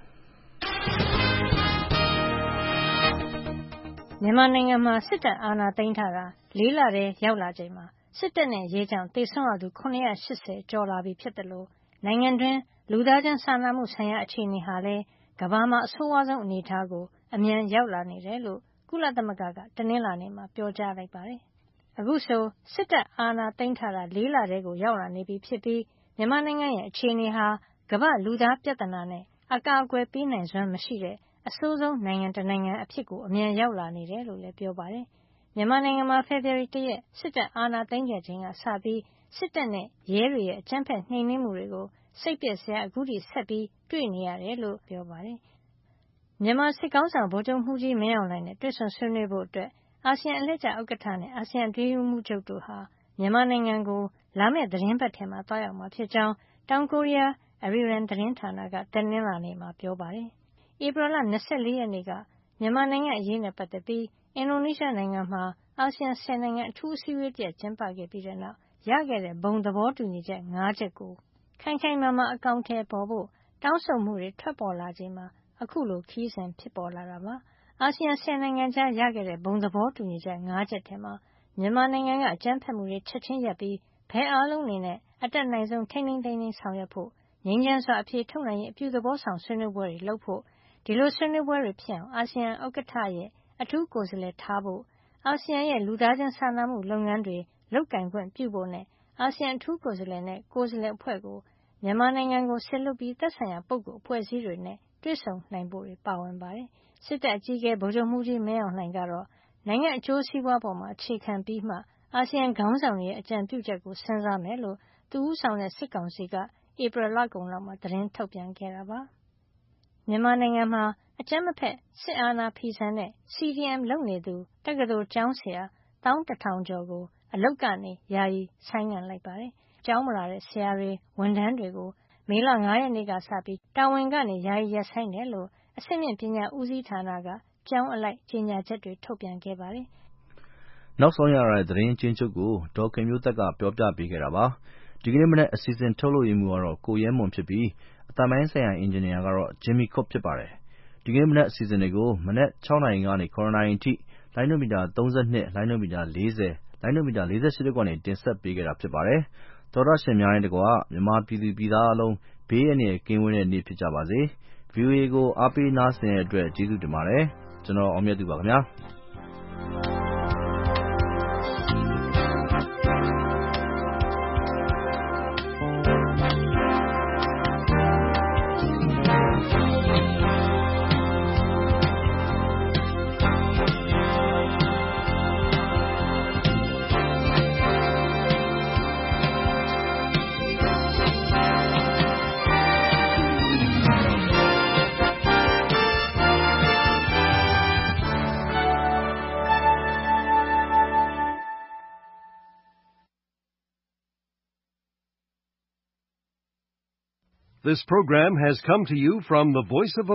Speaker 1: ။မြန်မာနိုင်ငံမှာစစ်တပ်အာဏာသိမ်းထားတာ4 လတည်းရောက်လာချိန်မှာစစ်တပ်နဲ့ရဲကြောင့်သေဆုံးရသူ980ကျော်လာပြီဖြစ်တယ်လို့နိုင်ငံတွင်းလူသားချင်းစာနာမှုဆိုင်ရာအခြေအနေဟာလည်းကမ္ဘာမှာအဆိုးဝါးဆုံးအနေအထားကိုအမြန်ရောက်လာနေတယ်လို့ကုလသမဂ္ဂကတနင်္လာနေ့မှာပြောကြားလိုက်ပါတယ်။အခုဆိုစစ်တပ်အာဏာသိမ်းထားတာ4 လတည်းကိုရောက်လာနေပြီဖြစ်ပြီးမြန်မာနိုင်ငံရဲ့အခြေအနေဟာကမ္ဘာလူသားပြဿနာနဲ့အကာအကွယ်ပေးနိုင်စွမ်းမရှိတဲ့အဆိုးဆုံးနိုင်ငံတစ်နိုင်ငံအဖြစ်ကိုအမြန်ရောက်လာနေတယ်လို့လည်းပြောပါတယ်။မြန်မာနိုင်ငံမှာဖေဖော်ဝါရီ 1 ရက်စစ်တပ်အာဏာသိမ်းခဲ့ချိန်ကစပြီးစစ်တပ်နဲ့ရဲတွေရဲ့အကြမ်းဖက်နှိမ်နင်းမှုတွေကိုစိတ်ပျက်စရာအခုထိဆက်ပြီးတွေ့နေရတယ်လို့ပြောပါတယ်။မြန်မာစစ်ကောင်ဆောင်ဗိုလ်ချုပ်မှုကြီးမင်းအောင်လှိုင်နဲ့တွေ့ဆုံဆွေးနွေးဖို့အတွက်အာဆီယံအလှည့်ကျဥက္ကဋ္ဌနဲ့အာဆီယံအတွင်းရေးမှူးချုပ်တို့ဟာမြန်မာနိုင်ငံကိုလာမယ့်သီတင်းပတ်ထဲမှာသွားရောက်မှာဖြစ်ကြောင်းတောင်ကိုရီးယား Arirang သတင်းဌာနကတနင်္လာနေ့မှာပြောပါတယ်။ဧပြီလ24 ရက်နေ့ကမြန်မာနိုင်ငံအရေးနဲ့ပတ်သက်ပြီးအင်ဒိုနီးရှားနိုင်ငံမှာအာဆီယံ10 နိုင်ငံအထူးအစည်းအဝေးတရပ်ကျင်းပခဲ့ပြီးတဲ့နောက်ရခဲ့တဲ့ဘုံသဘောတူညီချက်5 ချက်ကိုခိုင်ခိုင်မာမာအကောင်အထည်ပေါ်ဖို့တောင်းဆိုမှုတွေထွက်ပေါ်လာချိန်မှာအခုလိုခရီးစဉ်ဖြစ်ပေါ်လာတာပါ။အာဆီယံ10 နိုင်ငံကြားရခဲ့တဲ့ဘုံသဘောတူညီချက်5 ချက်ထဲမှာမြန်မာနိုင်ငံကအကြမ်းဖက်မှုတွေချက်ချင်းရပ်ပြီးဘယ်အားလုံးအနေနဲ့အတက်နိုင်ဆုံးထိန်းသိမ်းဆောင်ရွက်ဖို့ငြိမ်းချမ်းစွာအဖြေထုတ်နိုင်ရေးအပြုသဘောဆောင်ဆွေးနွေးပွဲတွေလုပ်ဖို့ဒီလိုဆွေးနွေးပွဲတွေဖြစ်အောင်အာဆီယံဥက္ကဋ္ဌရဲ့အထူးကိုယ်စားလှယ်ထားဖို့အာဆီယံရဲ့လူသားချင်းစာနာမှုလုပ်ငန်းတွေလုပ်ကိုင်ခွင့်ပြုဖို့နဲ့အာဆီယံအထူးကိုယ်စားလှယ်နဲ့ကိုယ်စားလှယ်အဖွဲ့ကိုမြန်မာနိုင်ငံကိုဆက်လွတ်ပြီးသက်ဆိုင်ရာပုဂ္ဂိုလ်အဖွဲ့အစည်းတွေနဲ့တွေ့ဆုံနိုင်ဖို့တွေပါဝင်ပါတယ်။စစ်တပ်အကြီးအကဲဗိုလ်ချုပ်မှုကြီးမင်းအောင်လှိုင်ကတော့နိုင်ငံအကျိုးစီးပွားပေါ်မှာအခြေခံပြီးမှအာဆီယံခေါင်းဆောင်တွေရဲ့အကြံပြုချက်ကိုစဉ်းစားမယ်လို့သူဦးဆောင်တဲ့စစ်ကောင်စီကဧပြီလကုန်လောက်မှာသတင်းထုတ်ပြန်ခဲ့တာပါ။မြန်မာနိုင်ငံမှာအကြမ်းမဖက်စစ်အာဏာဖီဆန်တဲ့ CDM လုပ်နေသူတက္ကသိုလ်ကျောင်းဆရာ1,100 ကျော်ကိုအလုပ်ကနေယာယီဆိုင်းငံ့လိုက်ပါတယ်။ကျောင်းမလာတဲ့ဆရာတွေဝန်ထမ်းတွေကိုမေလ 5 ရက်နေ့ကစပြီးတာဝန်ကနေယာယီရပ်ဆိုင်းတယ်လို့အဆင့်မြင့်ပညာဦးစီးဌာနကကျောင်းအလိုက်ကြေညာချက်တွေထုတ်ပြန်ခဲ့ပါတယ်
Speaker 2: ။နောက်ဆုံးရတဲ့သတင်းချင်းချုပ်ကိုဒေါ်ခင်မျိုးသက်ကပြောပြပေးခဲ့တာပါ။ဒီကနေ့မနက်အစီအစဉ်ထုတ်လုပ်ရေးမှူးကတော့ကိုရဲမွန်ဖြစ်ပြီးအသံပိုင်းဆိုင်ရာအင်ဂျင်နီယာကတော့ Jimmy Cook ဖြစ်ပါတယ်။ဒီကနေ့မနက်အစီအစဉ်တွေကိုမနက် 6 နာရီကနေ 9 နာရီအထိလိုင်းနိုမီတာ 32, လိုင်းနိုမီတာ 40, လိုင်းနိုမီတာ 48 တို့ကနေတင်ဆက်ပေးခဲ့တာဖြစ်ပါတယ်။သောတရှင်များနဲ့တကွမြန်မာပြည်သူပြည်သားအားလုံးဘေးအန္တရာယ်ကင်းဝေးတဲ့နေ့ဖြစ်ကြပါစေ။ VOA ကိုအားပေးနားဆင်တဲ့အတွက်ကျေးဇူးတင်ပါတယ်။ကျွန်တော်အောင်မြတ်သူပါခင်ဗျာ။
Speaker 4: This program has come to you from the Voice of